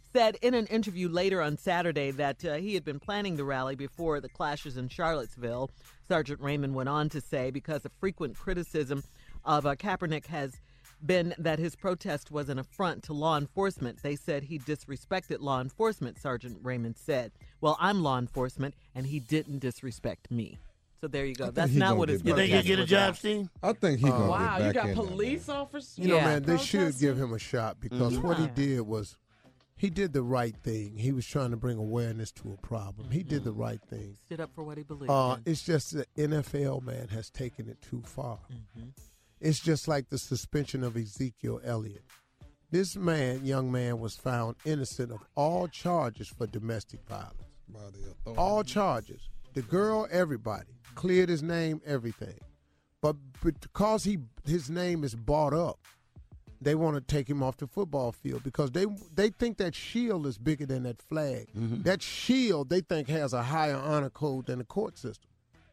said in an interview later on Saturday that uh, he had been planning the rally before the clashes in Charlottesville. Sergeant Raymond went on to say because of frequent criticism of uh, Kaepernick has been that his protest was an affront to law enforcement. They said he disrespected law enforcement, Sergeant Raymond said. Well, I'm law enforcement, and he didn't disrespect me. So there you go. That's not what his You think he'll get a job, Steve? I think he's Uh, gonna Wow, get you back got in there, police man. officers. You know, Yeah. man, they should give him a shot because Mhm. what he Yeah. did was he did the right thing. He was trying to bring awareness to a problem. He did the right thing. Stood up for what he believed Uh, in. it's just the N F L, man, has taken it too far. Mm-hmm. It's just like the suspension of Ezekiel Elliott. This man, young man, was found innocent of all charges for domestic violence. By the authorities. All charges. The girl, everybody. Cleared his name, everything. But, but because he his name is bought up, they want to take him off the football field because they they think that shield is bigger than that flag. Mm-hmm. That shield, they think, has a higher honor code than the court system.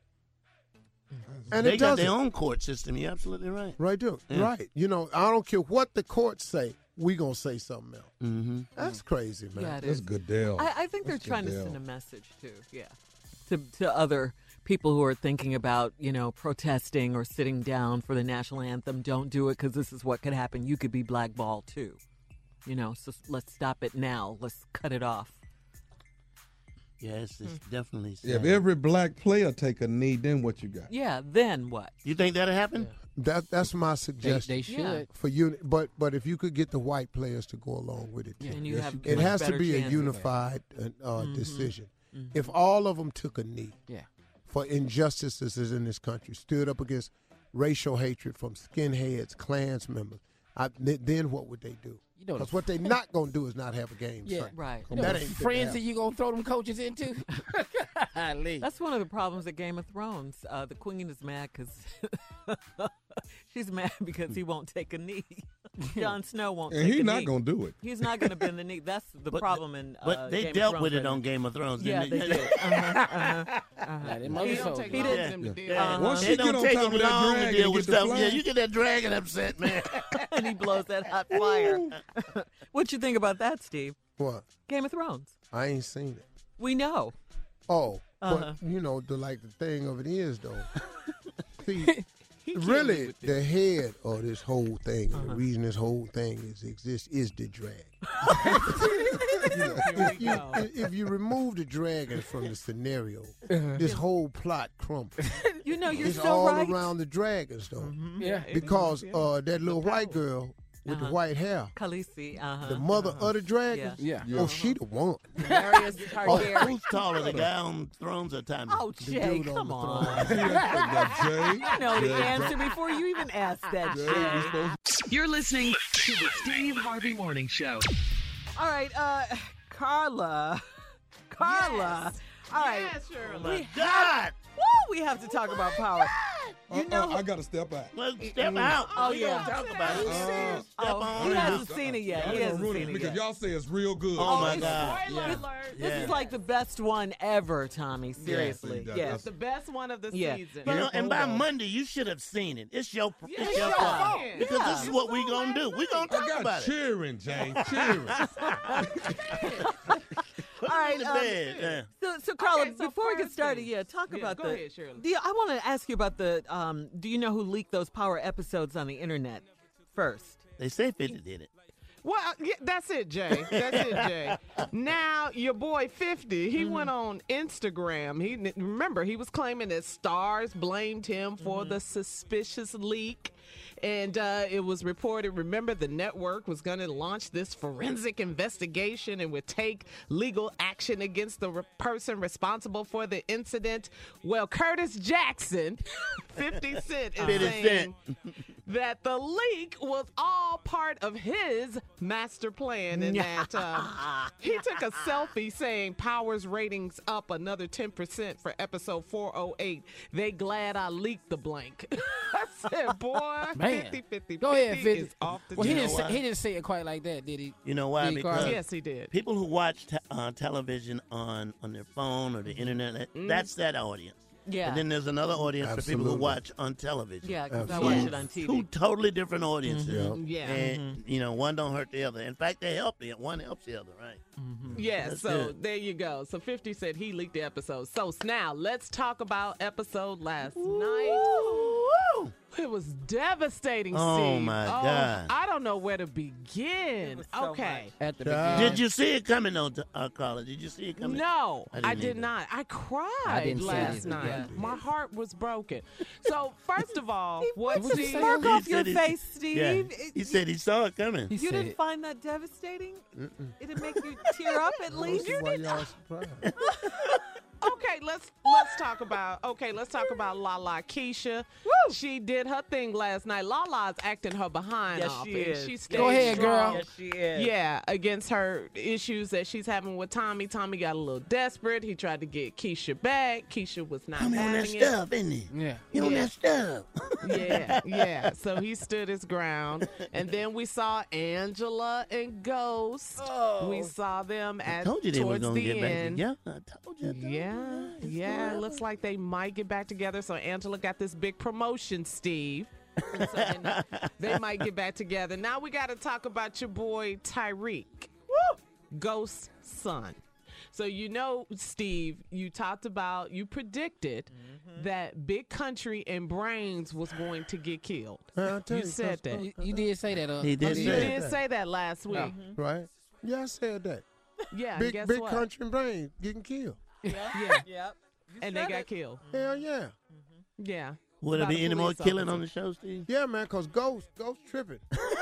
And they it got doesn't. their own court system. You're absolutely right. Right, dude. Yeah. Right. You know, I don't care what the courts say. We gonna say something else. Mm-hmm. That's crazy, man. Yeah, it That's is. Goodell. I, I think they're That's trying to Goodell. send a message too. Yeah, to to other people who are thinking about you know protesting or sitting down for the national anthem. Don't do it because this is what could happen. You could be blackballed too. You know, so let's stop it now. Let's cut it off. Yes, it's definitely sad. If every black player take a knee, then what you got? Yeah. Then what? You think that'll happen? That that's my suggestion. they should. Yeah. For uni- but but if you could get the white players to go along with it, too. And you have it much has to better be a chances. unified uh, uh, Mhm. decision. Mhm. If all of them took a knee Yeah. for injustices in this country, stood up against racial hatred from skinheads, Klans members, I, th- then what would they do? You know the Because what they not gonna do is not have a game. Yeah. Sunday. Right. You know That the ain't frenzy you gonna throw them coaches into? Golly. That's one of the problems at Game of Thrones. Uh, the queen is mad because she's mad because he won't take a knee. Jon Snow won't And take he's a not knee. gonna do it. He's not going to bend the knee. That's the But- problem in uh, But they Game of dealt Thrones with it right on now. Game of Thrones, Yeah, didn't they they? did. Uh-huh, uh-huh, uh-huh. Nah, they He mother don't so take good. long Yeah. for them to deal. Yeah. Uh-huh. Once It she get don't on take top them of that long to dragon deal and with get the stuff. Yeah, flag. you get that dragon upset, man. And he blows that hot fire. What you think about that, Steve? What? Game of Thrones. I ain't seen it. We know. Oh, Uh-huh. but you know, the like the thing of it is though. See, really, the head of this whole thing, and the reason this whole thing is exists is the dragon. You know, if, you, if you remove the dragon from the scenario, this whole plot crumbles. You know, you're It's so all right. around the dragons, though, Yeah. because uh, that little white girl with the Uh-huh. white hair, Khaleesi, uh-huh. the mother uh-huh. of the dragons. Yeah. Oh, she the one. Darius Oh, Targaryen. who's taller, the guy on Thrones or Tommy? Oh, Jay, dude on come the on. Jay, You know the Jay, answer before you even ask that, Jay. You're listening to the Steve Harvey Morning Show. All right, uh, Carla. Carla. All right. Yes, Shirley. Oh, my God. Woo, we have to talk about power. You Uh-uh, know, I gotta step out. Well, step out. Oh, we yeah. gonna talk about it. Uh, Step oh, on he out. hasn't seen it yet. I He ain't gonna hasn't ruin seen it it because yet. y'all say it's real good. Oh, my it's- God. Spoiler Yeah. alert. This Yeah. is like the best one ever, Tommy. Seriously. Yeah, Yes. It's the best one of the Yeah. season. You know, and by Hold on. Monday you should have seen it. It's your, Yeah, it's your it's fault your because fault. this is what we gonna do. We gonna I talk got about it. cheering, Jay, cheering. Put All it in right, the um, bed. Yeah. So, so Carla, Okay, so before we get first started, thing- yeah, talk Yeah, about go the. ahead, Shirley. Do you, I want to ask you about the. Um, do you know who leaked those Power episodes on the internet first? They say fifty did it. Well, yeah, that's it, Jay. That's it, Jay. Now, your boy fifty, he went on Instagram. He remember he was claiming that Stars blamed him for the suspicious leak. And uh, it was reported, remember, the network was going to launch this forensic investigation and would take legal action against the re- person responsible for the incident. Well, Curtis Jackson, fifty Cent, is fifty saying Cent. that the leak was all part of his master plan and that uh, he took a selfie saying Power's ratings up another ten percent for episode four oh eight. They glad I leaked the blank. I said, boy, Man. fifty fifty Go ahead, fifty. is off the Well, he chain. didn't, say, why? he didn't say it quite like that, did he? You know why? Did he, Carla? Because Yes, he did. people who watch te- uh, television on, on their phone or the internet, that- that's that audience. Yeah. And then there's another audience for people who Absolutely. watch on television. Yeah, because I Absolutely. watch it on T V. Two totally different audiences. Mhm. Yeah. And, you know, one don't hurt the other. In fact, they help the One helps the other, right? Yeah, That's so good. there you go. So fifty said he leaked the episode. So now let's talk about episode last night. It was devastating, Oh, Steve. my oh, God. I don't know where to begin. so Okay. At the Child. beginning. Did you see it coming on, uh, Carla? Did you see it coming? No, I I, didn't did either. not. I cried I didn't see it last either. night. Yeah. My heart was broken. So first of all, what What's the Steve? smirk He off your said he- face, Steve? Yeah. It- He said he saw it coming. He you said, didn't find that devastating? Mm-mm. It'd make you tear up at least. Why y'all surprised? Okay, let's let's talk about okay, let's talk about Lala Keisha. Woo! She did her thing last night. Lala's acting her behind Yes, off. she and is. She Yes, stayed Go ahead, strong. girl. Yes, she is. Yeah, against her issues that she's having with Tommy. Tommy got a little desperate. He tried to get Keisha back. Keisha was not Tommy on that having it. stuff, isn't he? Yeah. He on Yeah. that stuff. Yeah, yeah. So he stood his ground. And then we saw Angela and Ghost. Oh. We saw them I at told you they were towards going to the get back end. together. I told you. I told you. Yeah, yeah. It looks like they might get back together. So Angela got this big promotion, Steve. And so then they might get back together. Now we got to talk about your boy Tyreek, Ghost's son. So you know, Steve, you talked about, you predicted that Big Country and Brains was going to get killed. Man, I tell You you, said cause- that. You, you did say that. Uh, He did You say did that. say that last week. Right? Yeah, I said that. Yeah, and Big guess big what? country and brain getting killed. Yeah, Yep. You and they said got it. killed. Hell yeah. Yeah. Will there By be the any more police killing officer. on the show, Steve? Yeah, man, because Ghost, Ghost tripping.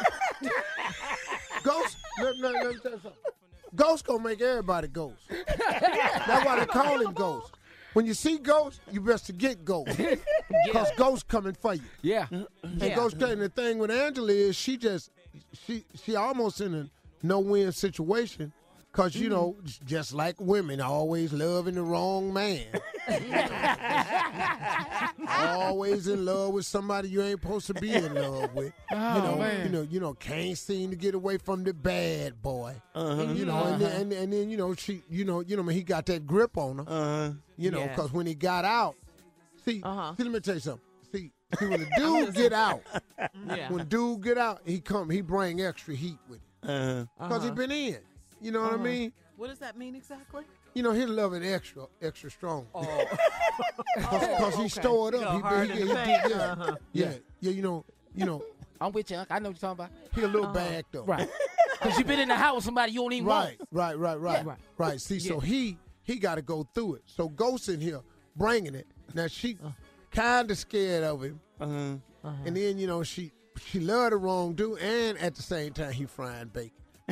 Ghost, let, let, let me tell you something. Ghost gonna make everybody Ghost. That's why they call him Ghost. When you see Ghost, you best to get Ghost. Because Ghost coming for you. Yeah. And Yeah. Ghost, and the thing with Angela is she just, she she almost in a no-win situation. Because, you know, just like women, always loving the wrong man. Always in love with somebody you ain't supposed to be in love with. Oh, you know, man. you know, you know, can't seem to get away from the bad boy. Uh-huh. You know, and, then, and, and then you know she, you know, you know, he got that grip on her. Uh-huh. You know, Yeah. because when he got out, see, Uh-huh. see, let me tell you something. See, see, when the dude get out, Yeah. when dude get out, he come, he bring extra heat with him Uh-huh. because he Uh-huh. been in. You know what I Uh-huh. mean? What does that mean exactly? You know, he love it extra, extra strong. Oh. Because he okay. stored Go up. He, hard he, in he, the he, paint. yeah, Uh-huh. yeah, yeah. You know, you know, I'm with you, Unc. I know what you're talking about. he a little Uh-huh. bagged up. Right. Because you've been in the house with somebody you don't even Right, want. right, right, right, Yeah. right. See, so Yeah. he he got to go through it. So Ghost in here bringing it. Now she kind of scared of him, Uh-huh. and then you know she she loved the wrong dude, and at the same time he frying bacon.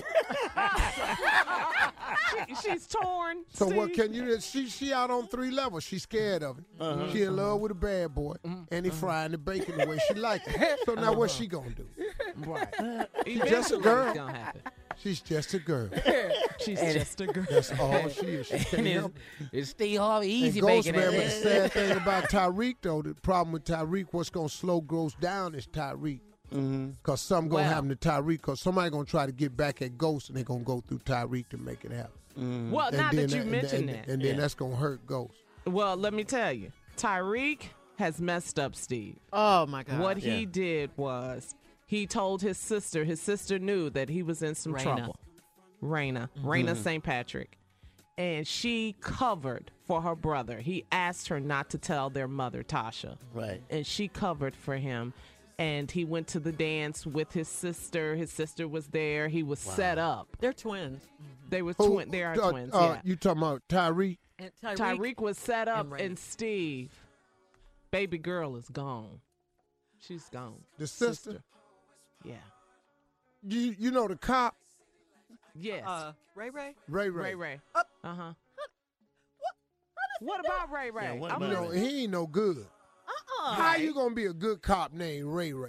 She, she's torn. So what Steve. can you? do? She she out on three levels. She's scared of him. Uh-huh. She in love with a bad boy, and he frying the bacon the way she like it. So now what's she gonna do? Right. She's just a Eventually girl. It's gonna happen. She's just a girl. She's And- just a girl. That's all she is. She And can't it's, help it. it's Steve Harvey easy and Ghost, bacon. man, at but the sad thing about Tyreek, though, the problem with Tyreek, what's going to slow Ghost down is Tyreek. Mm-hmm. Because something going to Wow. happen to Tyreek, because somebody going to try to get back at Ghost, and they're going to go through Tyreek to make it happen. Mm-hmm. Well, And now then that you and- mentioned and, that. And then Yeah. that's going to hurt Ghost. Well, let me tell you, Tyreek has messed up Steve. Oh my God. What he Yeah. did was he told his sister, his sister knew that he was in some Raina. trouble. Raina, Raina Saint Patrick. And she covered for her brother. He asked her not to tell their mother, Tasha. Right. And she covered for him. And he went to the dance with his sister. His sister was there. He was set up. They're twins. They were Who- twin. They are uh, twins. uh, yeah. You talking about Tyreek? And Tyreek. Tyreek was set up, and Raina. and Steve, baby girl is gone. She's gone. The sister? Yeah. You you know the cop, Yes. Uh, Ray Ray. Ray Ray Ray. Ray. Up. Uh huh. What about Ray Ray? Yeah, what I'm You about know, Ray? he ain't no good. Uh-uh. How you going to be a good cop named Ray Ray?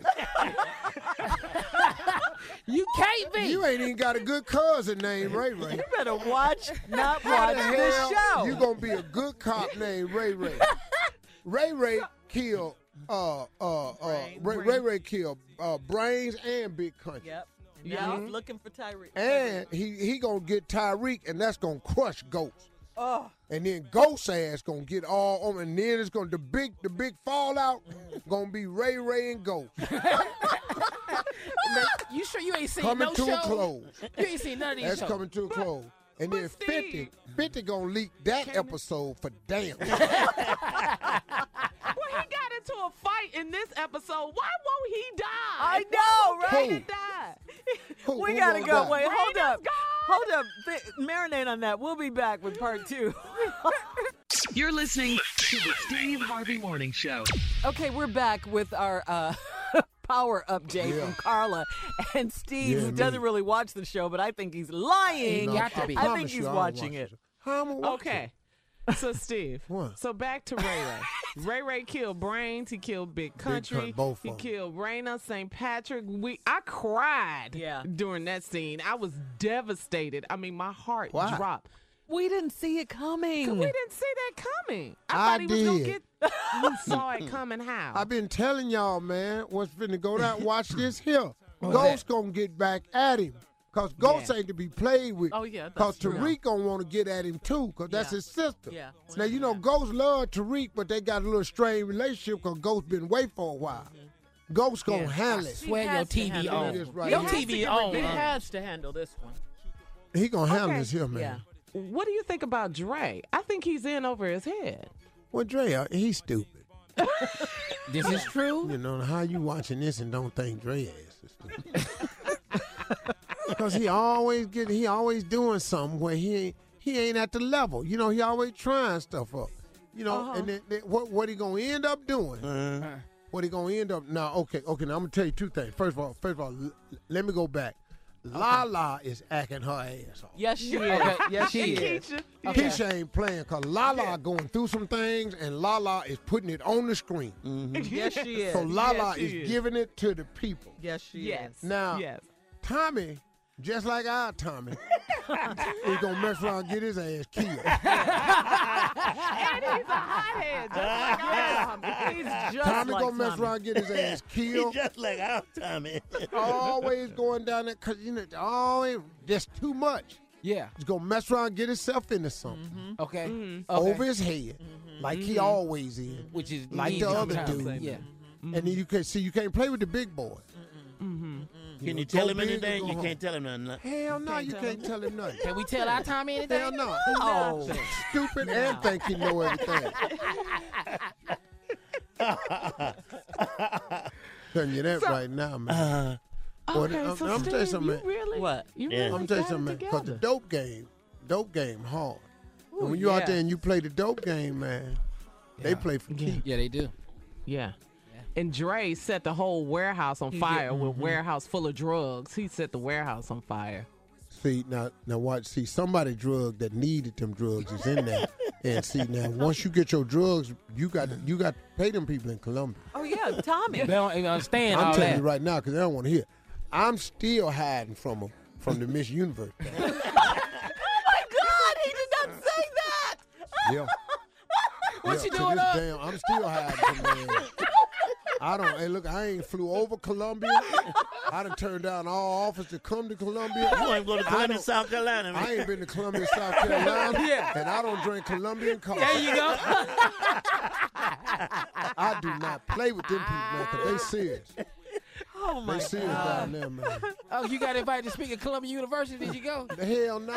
You can't be. You ain't even got a good cousin named Ray Ray. You better watch, not How watch the this hell show. you gonna be a good cop named Ray Ray? Ray Ray killed uh uh uh Brain, Ray, Brain. Ray Ray killed uh Brains and Big Country. Yep. And Yeah. now he's looking for Tyreek. And he he gonna get Tyreek, and that's gonna crush Ghost. Oh. And then Ghost ass gonna get all on, and then it's gonna the big the big fallout gonna be Ray Ray and Ghost. You sure you ain't seen coming no to show? a close. You ain't seen none of these That's shows. coming to a close. And then fifty, fifty gonna leak that episode for damn. Well, he got into a fight in this episode. Why won't he die? I know, Why right? won't he die? Who- we who gotta won't go. die? Wait, hold Raina's up. Hold up. Th- marinate on that. We'll be back with part two. You're listening to the Steve Harvey Morning Show. Okay, we're back with our uh, power update Yeah. from Carla and Steve, Yeah, who me. doesn't really watch the show, but I think he's lying. No, got to be. I promise think he's you I don't watching watch it. it. How am I watching Okay. So, Steve. What? So, back to Ray Ray. Ray Ray killed Brains. He killed Big Country. Coun- both he of 'em. killed Raina, Saint Patrick. We, I cried Yeah. during that scene. I was devastated. I mean, my heart Why? dropped. We didn't see it coming. We didn't see that coming. I, I thought he was going to did. get. You saw it coming how? I've been telling y'all, man, what's finna go down, watch this here. What's Ghost gonna get back at him. Cause Ghost Yeah. ain't to be played with. Oh, yeah, that's Cause true. Tariq gonna want to get at him too, cause that's Yeah. his sister. Yeah. Now you know Ghost love Tariq, but they got a little strained relationship cause Ghost been away for a while. Ghost gonna Yeah. handle it. Swear your has to T V handle on. this right Your here. T V He on. has to handle this one. He gonna handle Okay. this here, man. Yeah. What do you think about Dre? I think he's in over his head. Well, Dre, uh, he's stupid. This is true. You know how you watching this and don't think Dre ass is stupid? Because he always get he always doing something where he ain't he ain't at the level. You know, he always trying stuff up. You know, Uh-huh. and then, then what what he gonna end up doing? What he gonna end up now? Okay, okay. Now I'm gonna tell you two things. First of all, first of all, l- let me go back. Lala is acting her ass off. Yes, she is. Okay. Yes, she And is. Keisha. Keisha ain't playing because Lala going through some things and Lala is putting it on the screen. Yes, she is. So Lala Yes, she is, is. giving it to the people. Yes, she Yes. is. Now, Yes. Tommy, just like our Tommy, he's gonna mess around and get his ass killed. And he's a hothead, just like our Tommy. He's just Tommy like gonna mess Tommy. around and get his ass killed. Just like our Tommy. Always going down there because you know always just too much. Yeah. He's gonna mess around and get himself into something Okay. Mm-hmm. Okay. over his head, like he always is. Which is Like easy the other sometimes. dude. Yeah. And then you can see you can't play with the big boys. Can you Go tell him big or anything? go You home. can't tell him nothing. no. Hell no, you can't tell him nothing. Can we tell our Tommy anything? Hell no. Oh. Stupid and think he know everything. Telling you that right now, man. Boy, Okay, I'm, so I'm Steve, tell you something, you man. really, What? You Yeah. really I'm tell you got something, man. it Because the together. dope game, dope game hard. Ooh, and when you out yeah. there and you play the dope game, man, they play for keeps. Yeah, they do. Yeah. And Dre set the whole warehouse on fire with warehouse full of drugs. He set the warehouse on fire. See now, now watch. See, somebody drug that needed them drugs is in there. And see now, once you get your drugs, you got to, you got to pay them people in Colombia. Oh, yeah, Tommy. They don't even understand I'm all telling that. you right now because they don't want to hear. I'm still hiding from them from the Miss Universe. thing. Oh, my God. He did not say that. Yeah. What yeah, you to doing this up? damn, I'm still hiding from them. I don't. Hey, look, I ain't flew over Colombia. I done turned down all offers to come to Colombia. You ain't go to I Columbia, don't- South Carolina, man. I ain't been to Columbia, South Carolina, Yeah. and I don't drink Colombian coffee. There you go. I do not play with them people, man, because they serious. Oh, my They serious God. down there, man. Oh, you got invited to speak at Columbia University. Did you go? The hell no.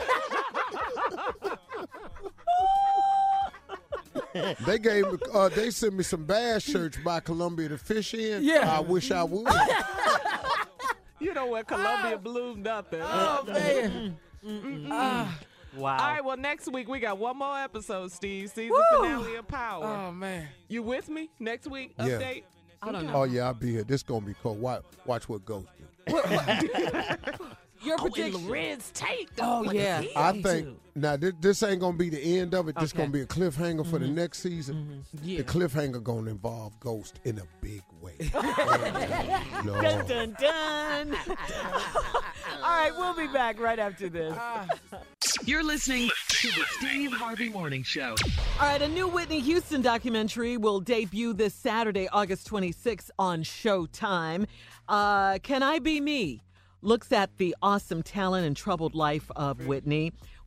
They gave me, uh, they sent me some bass shirts by Columbia to fish in. Yeah. I wish I would. You know what? Columbia blew nothing. Oh, man. Ah. Wow. All right, well, next week we got one more episode, Steve. Season Woo. finale of Power. Oh, man. You with me? Next week, Yeah. update? I don't know. Oh yeah, I'll be here. This gonna be cool. Watch, watch what Ghost do. Your Oh, and prediction. Lorenz Tate. Oh, What yeah. is he I up think to? now this, this ain't gonna be the end of it. This Okay. gonna be a cliffhanger for the next season. Yeah. The cliffhanger gonna involve Ghost in a big way. Dun, Lord. dun, dun. All right, we'll be back right after this. You're listening to the Steve Harvey Morning Show. All right, a new Whitney Houston documentary will debut this Saturday, August twenty-sixth on Showtime. Uh, Can I Be Me? Looks at the awesome talent and troubled life of Whitney.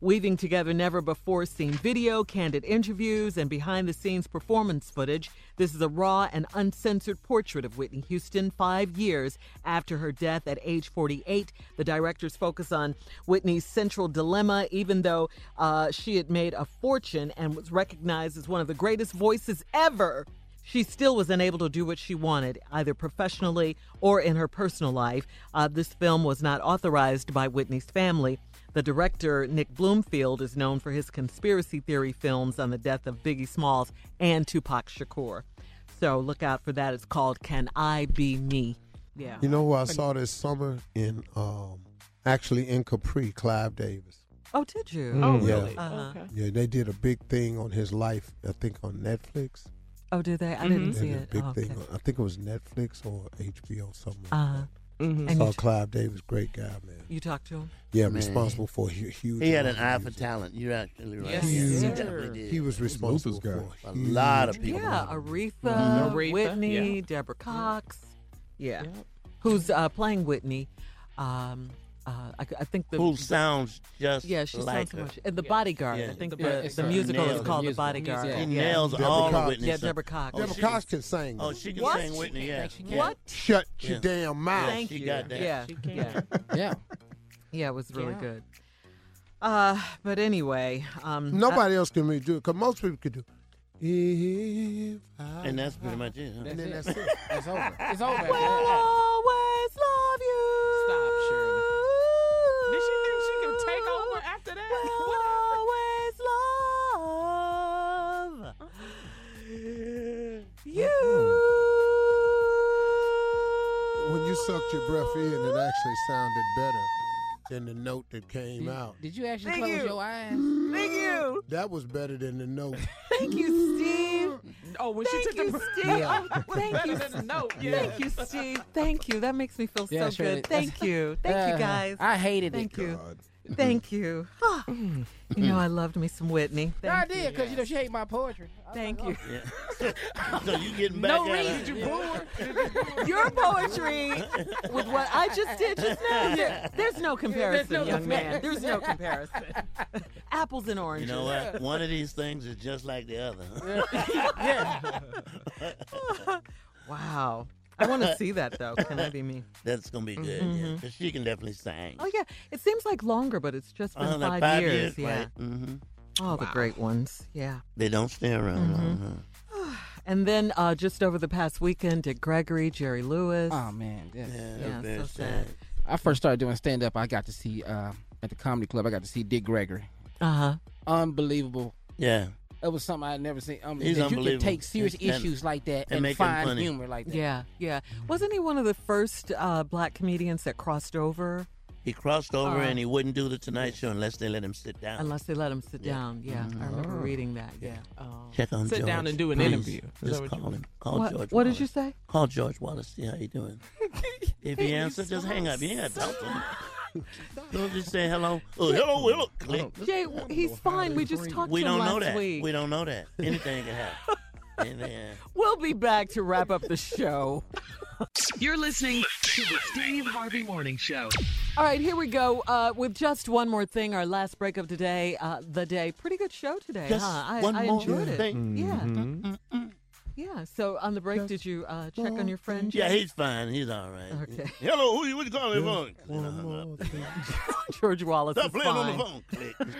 weaving together never-before-seen video, candid interviews, and behind-the-scenes performance footage. This is a raw and uncensored portrait of Whitney Houston five years after her death at age forty-eight. The directors focus on Whitney's central dilemma. Even though uh, she had made a fortune and was recognized as one of the greatest voices ever, she still was unable to do what she wanted, either professionally or in her personal life. Uh, this film was not authorized by Whitney's family. The director, Nick Bloomfield, is known for his conspiracy theory films on the death of Biggie Smalls and Tupac Shakur. So look out for that. It's called Can I Be Me? Yeah. You know who I saw this summer in, um, actually in Capri, Clive Davis. Oh, did you? Mm. Oh, Yeah. really? Uh-huh. Okay. Yeah, they did a big thing on his life, I think on Netflix. Oh, did they? I didn't They see did it. A big Oh, okay. thing. on- I think it was Netflix or H B O, something like Uh-huh. that. Mhm. I And saw you t- Clive Davis, great guy, man. You talked to him? Yeah, Man, responsible for a hu- huge. He had an amount eye of for music. talent. You're actually right. Yes, He sir. definitely did. He was responsible guy. for A lot of huge people. Yeah, amount of Aretha, Mhm. Aretha, Whitney, yeah. Deborah Cox. Yeah. Who's uh, playing Whitney? Um, uh, I, I think the Who sounds just yeah, she like sounds so her. much. And the Bodyguard. Yeah. I think The the, Bo- the, it's, uh, musical nails is the called The musical. Bodyguard. Yeah. He Yeah. nails Deborah all Cox. of Whitney's Yeah, stuff. Deborah Cox. Oh, Deborah she Cox can- can sing. Oh, though. she can What? sing Whitney, yeah. She can. What? Shut Yeah. your damn mouth. Yeah, Thank she you. got that. Yeah. She can. Yeah. Yeah. Yeah, it was really Yeah. good. Uh, but anyway, um, Nobody else can really do it because most people could do. If I And that's pretty much it. Huh? and then that's it. It's over. It's over. I will always love you. Stop, Shirley. Did she think she could take over after that? Will always love you. When you sucked your breath in, it actually sounded better than the note that came out. Did you actually Thank close you. your eyes? Thank you. That was better than the note. Thank you, Steve. Oh, when Thank she took you, the Steve. Yeah. Oh, thank better you. than the note. Thank you, Steve. Thank you. That makes me feel Yeah, so Shirley, good. that's- Thank you. Thank you, Uh, guys. I hated Thank it. you. Thank you. Ah, you know, I loved me some Whitney. No, I Thank you. did because you know she hate my poetry. Thank you. Yeah. So you getting back No at reason her? to boo her. Your poetry with what I just did just now, there- there's no comparison, no young man. comparison. There's no comparison. Apples and You oranges. know what? One of these things is just like the other. Wow. I want to see that, though. Can I be me? That's gonna be good. Yeah, 'cause she can definitely sing. Oh, yeah. It seems like longer, but it's just been Uh, like five, five years. years, Yeah. right. Mm-hmm. Oh, the great ones. Yeah. They don't stay around long. Mm-hmm. Huh? And then uh, just over the past weekend, Dick Gregory, Jerry Lewis. Oh man, yes. Yeah, Yeah, that's very so sad. sad. I first started doing stand up. I got to see uh, at the comedy club. I got to see Dick Gregory. Uh-huh. Unbelievable. Yeah. It was something I had never seen. Um, He's that you unbelievable. could take serious And- issues like that and and, make 'em find funny. humor like that. Yeah, yeah. Wasn't he one of the first uh, black comedians that crossed over? He crossed over Uh, and he wouldn't do the Tonight Show unless they let him sit down. Unless they let him sit Yeah. down. Yeah, I remember reading that. Yeah. Oh. Check on Sit George. down and do an Please. interview. Is that Just what you- call him. Call What- George. what did Wallace. you say? Call George Wallace. See how he doing. If he Hey, answers, you just so hang up. You ain't got to talk to him. Don't just say hello. Oh, hello, hello. Click. Jay, he's fine. We just talked We to him don't know last that. week. We don't know that. Anything can happen. Anything. We'll be back to wrap up the show. You're listening to the Steve Harvey Morning Show. All right, here we go uh, with just one more thing. Our last break of today, uh, the day. Pretty good show today, Just huh? I, one I more enjoyed it. thing. Yeah. Yeah. So on the break, did you uh, check on your friend? Yeah, Jay? he's fine. He's all right. Okay. Hello, who you? What you calling me phone? George Wallace Stop is playing fine. on the phone.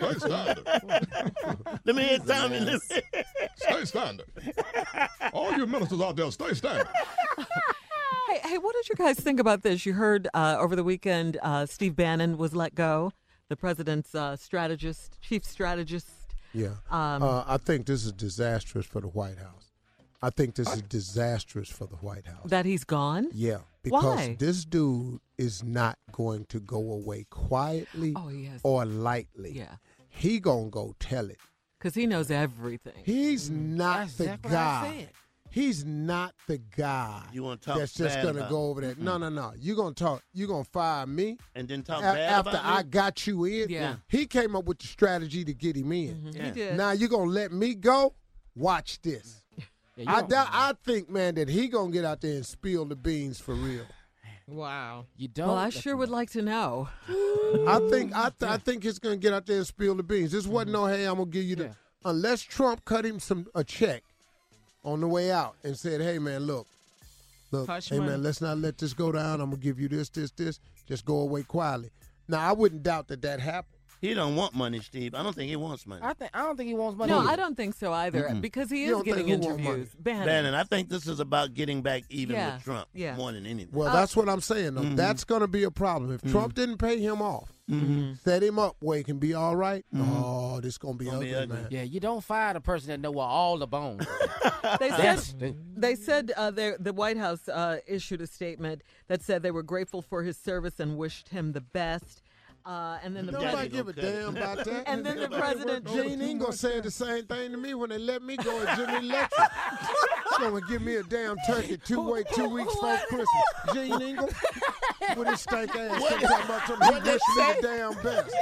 Click. Let me hear something. Let me- Stay standing. All you ministers out there, stay standing. Hey, hey, what did you guys think about this? You heard uh, over the weekend uh, Steve Bannon was let go, the president's uh, strategist, chief strategist. Yeah. Um, uh, I think this is disastrous for the White House. I think this is disastrous for the White House. That he's gone? Yeah, because Why? this dude is not going to go away quietly Oh, he has- or lightly. Yeah. He gonna go tell it. Because he knows everything. He's not That's the exactly what I guy. said. He's not the guy You want to talk that's just bad gonna about go him. over there. No, no, no. You gonna talk. You gonna fire me And then talk a- bad after about I me? got you in. Yeah. He came up with the strategy to get him in. Mhm, Yeah. He did. Now you gonna let me go? Watch this. Yeah, you I don't- doubt, I think, man, that he gonna get out there and spill the beans for real. Wow. You don't. Well, I sure would like to know. I think I th- I think he's gonna get out there and spill the beans. This wasn't no hey, I'm gonna give you the Yeah. unless Trump cut him some a check on the way out and said, hey man, look, look, Hush hey money. man, let's not let this go down. I'm gonna give you this, this, this. Just go away quietly. Now I wouldn't doubt that that happened. He don't want money, Steve. I don't think he wants money. I think I don't think he wants money. No, either. I don't think so either, Mm-mm. because he You is don't getting think who want interviews. Bannon. Bannon, I think this is about getting back even Yeah, with Trump yeah. more than anything. Well, that's what I'm saying though. Mhm. That's gonna be a problem if Trump didn't pay him off. Mhm. Set him up where he can be all right. Mhm. Oh, this gonna be Gonna ugly, be ugly. man. Yeah, you don't fire the person that know where all the bones. are. They said That's the- they said uh, their- the White House uh, issued a statement that said they were grateful for his service and wished him the best. Uh, and then the Nobody president, give a damn about that. and then the president, Gene Ingle said the same thing to me when they let me go at Jimmy Electric. She's gonna give me a damn turkey two wait two weeks before Christmas. Gene Ingle with his stank ass come talking about something. He wish me the damn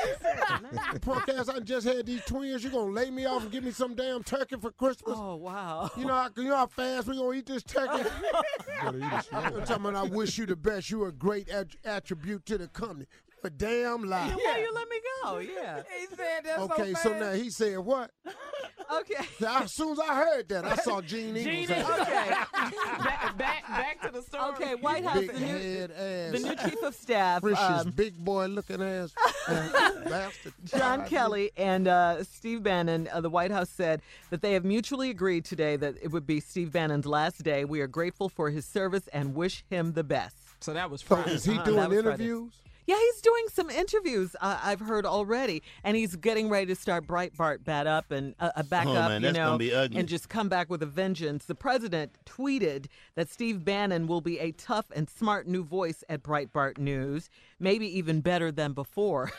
best. Punk ass, I just had these twins. You gonna lay me off and give me some damn turkey for Christmas? oh wow, You know how you know how fast we gonna eat this turkey? I'm talking about I wish you the best. You a great at- attribute to the company. A damn lie. Then why you let me go? Yeah. He said that's Okay, so now he said what? Okay. Now, as soon as I heard that, I saw Gene Gene Ingles. Ingle. ass. Okay. back, back, back to the story. Okay. White House. Big The new, head ass. the new chief of staff, Frisch's um, big boy looking ass. uh, bastard. John Kelly and uh, Steve Bannon, uh, the White House said that they have mutually agreed today that it would be Steve Bannon's last day. We are grateful for his service and wish him the best. So that was So Friday. is he Uh-huh, doing that was Friday. interviews? Yeah, he's doing some interviews. Uh, I've heard already, and he's getting ready to start Breitbart back up and uh, uh, back Oh, up, man, you that's know, gonna be ugly. and just come back with a vengeance. The president tweeted that Steve Bannon will be a tough and smart new voice at Breitbart News, maybe even better than before.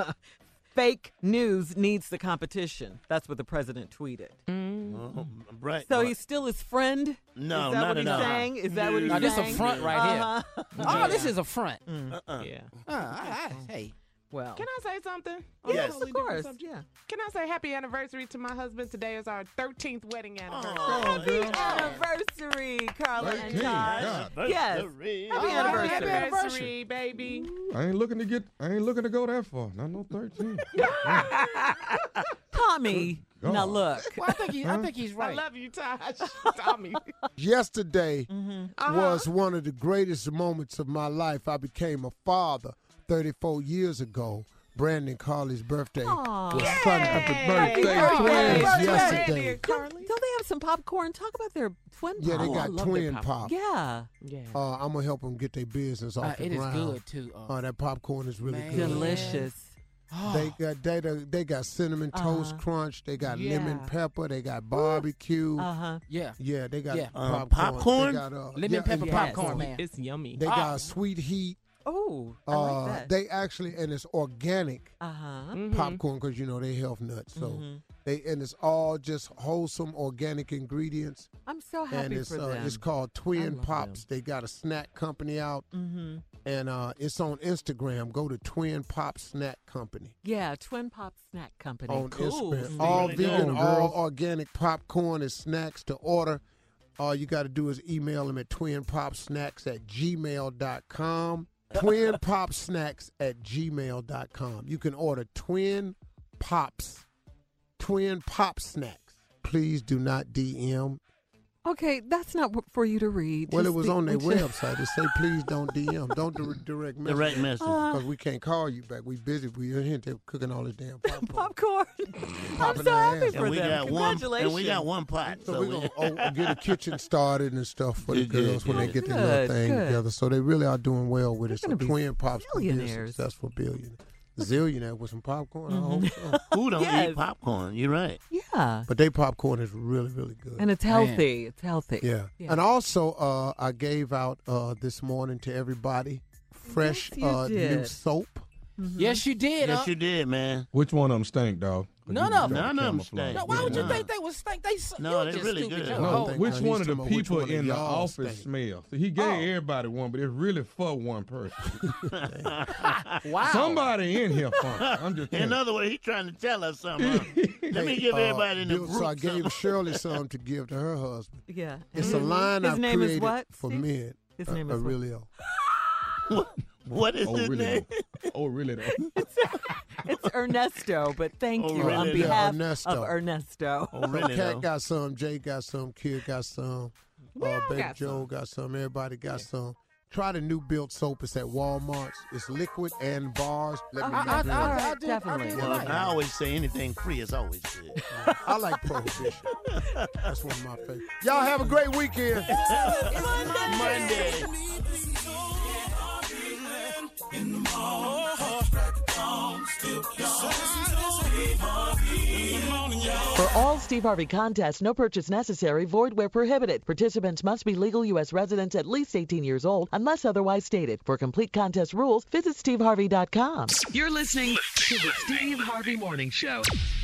Fake news needs the competition. That's what the president tweeted. Oh, right. So Well, he's still his friend? No, is that not what at he's all. saying? Is that what he's Now, this a saying? front right here. Uh-huh. Oh, this is a front. uh-uh. Yeah. Uh, I, I, hey, Well, Can I say something? yes, Yes. of Totally different course. subject. Yeah. Can I say happy anniversary to my husband? Today is our thirteenth wedding anniversary. Oh, girl. Anniversary, Carla and thirteen, Todd. God. Yes. Anniversary. Happy Oh, anniversary. Happy anniversary, baby. I ain't looking to get. I ain't looking to go that far. Not no thirteen. Tommy. God. Now look. well, I think he, I think he's I right. love you, Tosh. Tommy. Yesterday Mm-hmm. was one of the greatest moments of my life. I became a father thirty-four years ago. Brandon Carly's birthday Aw. was Sunday. Happy birthday birthday. twins Happy yesterday. birthday. Don't, don't they have some popcorn? Talk about their twin pop. Yeah, they Oh, I got love their twin pop. pop. Yeah. Yeah. Uh, I'm gonna help them get their business off Uh, the it is ground. good too. Uh, Uh, that popcorn is really Man. good. Delicious. They got they, they got cinnamon toast Uh-huh. crunch. They got lemon Yeah. pepper. They got barbecue. Uh-huh. yeah. Yeah, they got Yeah. Um, popcorn. popcorn? They got, uh, Lemon yeah, pepper and popcorn, man. It's yummy. They Ah. got sweet heat. Oh, I Uh, like that. they actually and it's organic Uh-huh. Mhm. popcorn because you know they health nuts. So Mhm. they and it's all just wholesome organic ingredients. I'm so happy and it's for uh, them. it's called I Twin love Pops. They got a snack company out, Mm-hmm. and uh, it's on Instagram. Go to Twin Pop Snack Company Yeah, Twin Pop Snack Company. on cool. Instagram. Mhm. All Right vegan, on, all girls. organic popcorn and snacks to order. All you got to do is email them at twinpopsnacks at gmail dot com. Twin Pop Snacks at gmail dot com. You can order Twin Pops, Twin Pop Snacks. Please do not D M. Okay, that's not what- for you to read. Well, it Just was the- on their website. It say please don't D M. Don't dir- direct message. Direct message. Because we can't call you back. We busy. We in here there cooking all this damn popcorn. Popcorn. I'm Popping so our happy ass. for and we them. got one. Congratulations. And we got one pot. So, So, we're we, going to get a kitchen started and stuff for the Good, good, girls when they good. get their little Good, thing good. together. So they really are doing well with They're it. So gonna be Twin Pops could be a billionaires. successful billionaire. Zillionaire with some popcorn, I hope so. who don't Yes. eat popcorn? You're right. Yeah. But they popcorn is really, really good. And it's healthy. It's healthy. Yeah. Yeah. And also, uh, I gave out uh, this morning to everybody fresh Yes, you uh, new did. soap. Mhm. Yes, you did. Yes, huh? you did, man. Which one of them stink, dog? None You of got them. None of 'em camouflage. stink. No, why would you No. think they would stink? They s- No, you they just really stupid good. joke. No, No, I think- which no, one he's of the talking about which people one of in the y'all office stink. smell? So he gave Oh. everybody one, but it's really for one person. Wow. Somebody in here funk. I'm just In saying. other words, he's trying to tell us something. huh? Let me give Uh, everybody in the Bill- group So I gave something. Shirley some to give to her husband. Yeah. It's Mhm. a line His I've name is created what, for Steve? men. His uh, name is what? Aurelio. What is oh, his really name? Though. Oh, really though. It's Ernesto, but thank Oh, you really? on Yeah, behalf Ernesto. of Ernesto. Oh, really Cat though? got some, Jay got some, Kid got some, We uh, all Baby got Joe some. got some, everybody got some. Try the new built soap. It's at Walmart. It's liquid and bars. Let me I- know. I- if you I- like it. I did- Definitely. I did Well, like it. I always say anything free is always good. I like Prohibition. That's one of my favorites. Y'all have a great weekend. Monday. For all Steve Harvey contests, no purchase necessary, void where prohibited. Participants must be legal U S residents at least eighteen years old unless otherwise stated. For complete contest rules, visit steve harvey dot com. You're listening to the Steve Harvey Morning Show.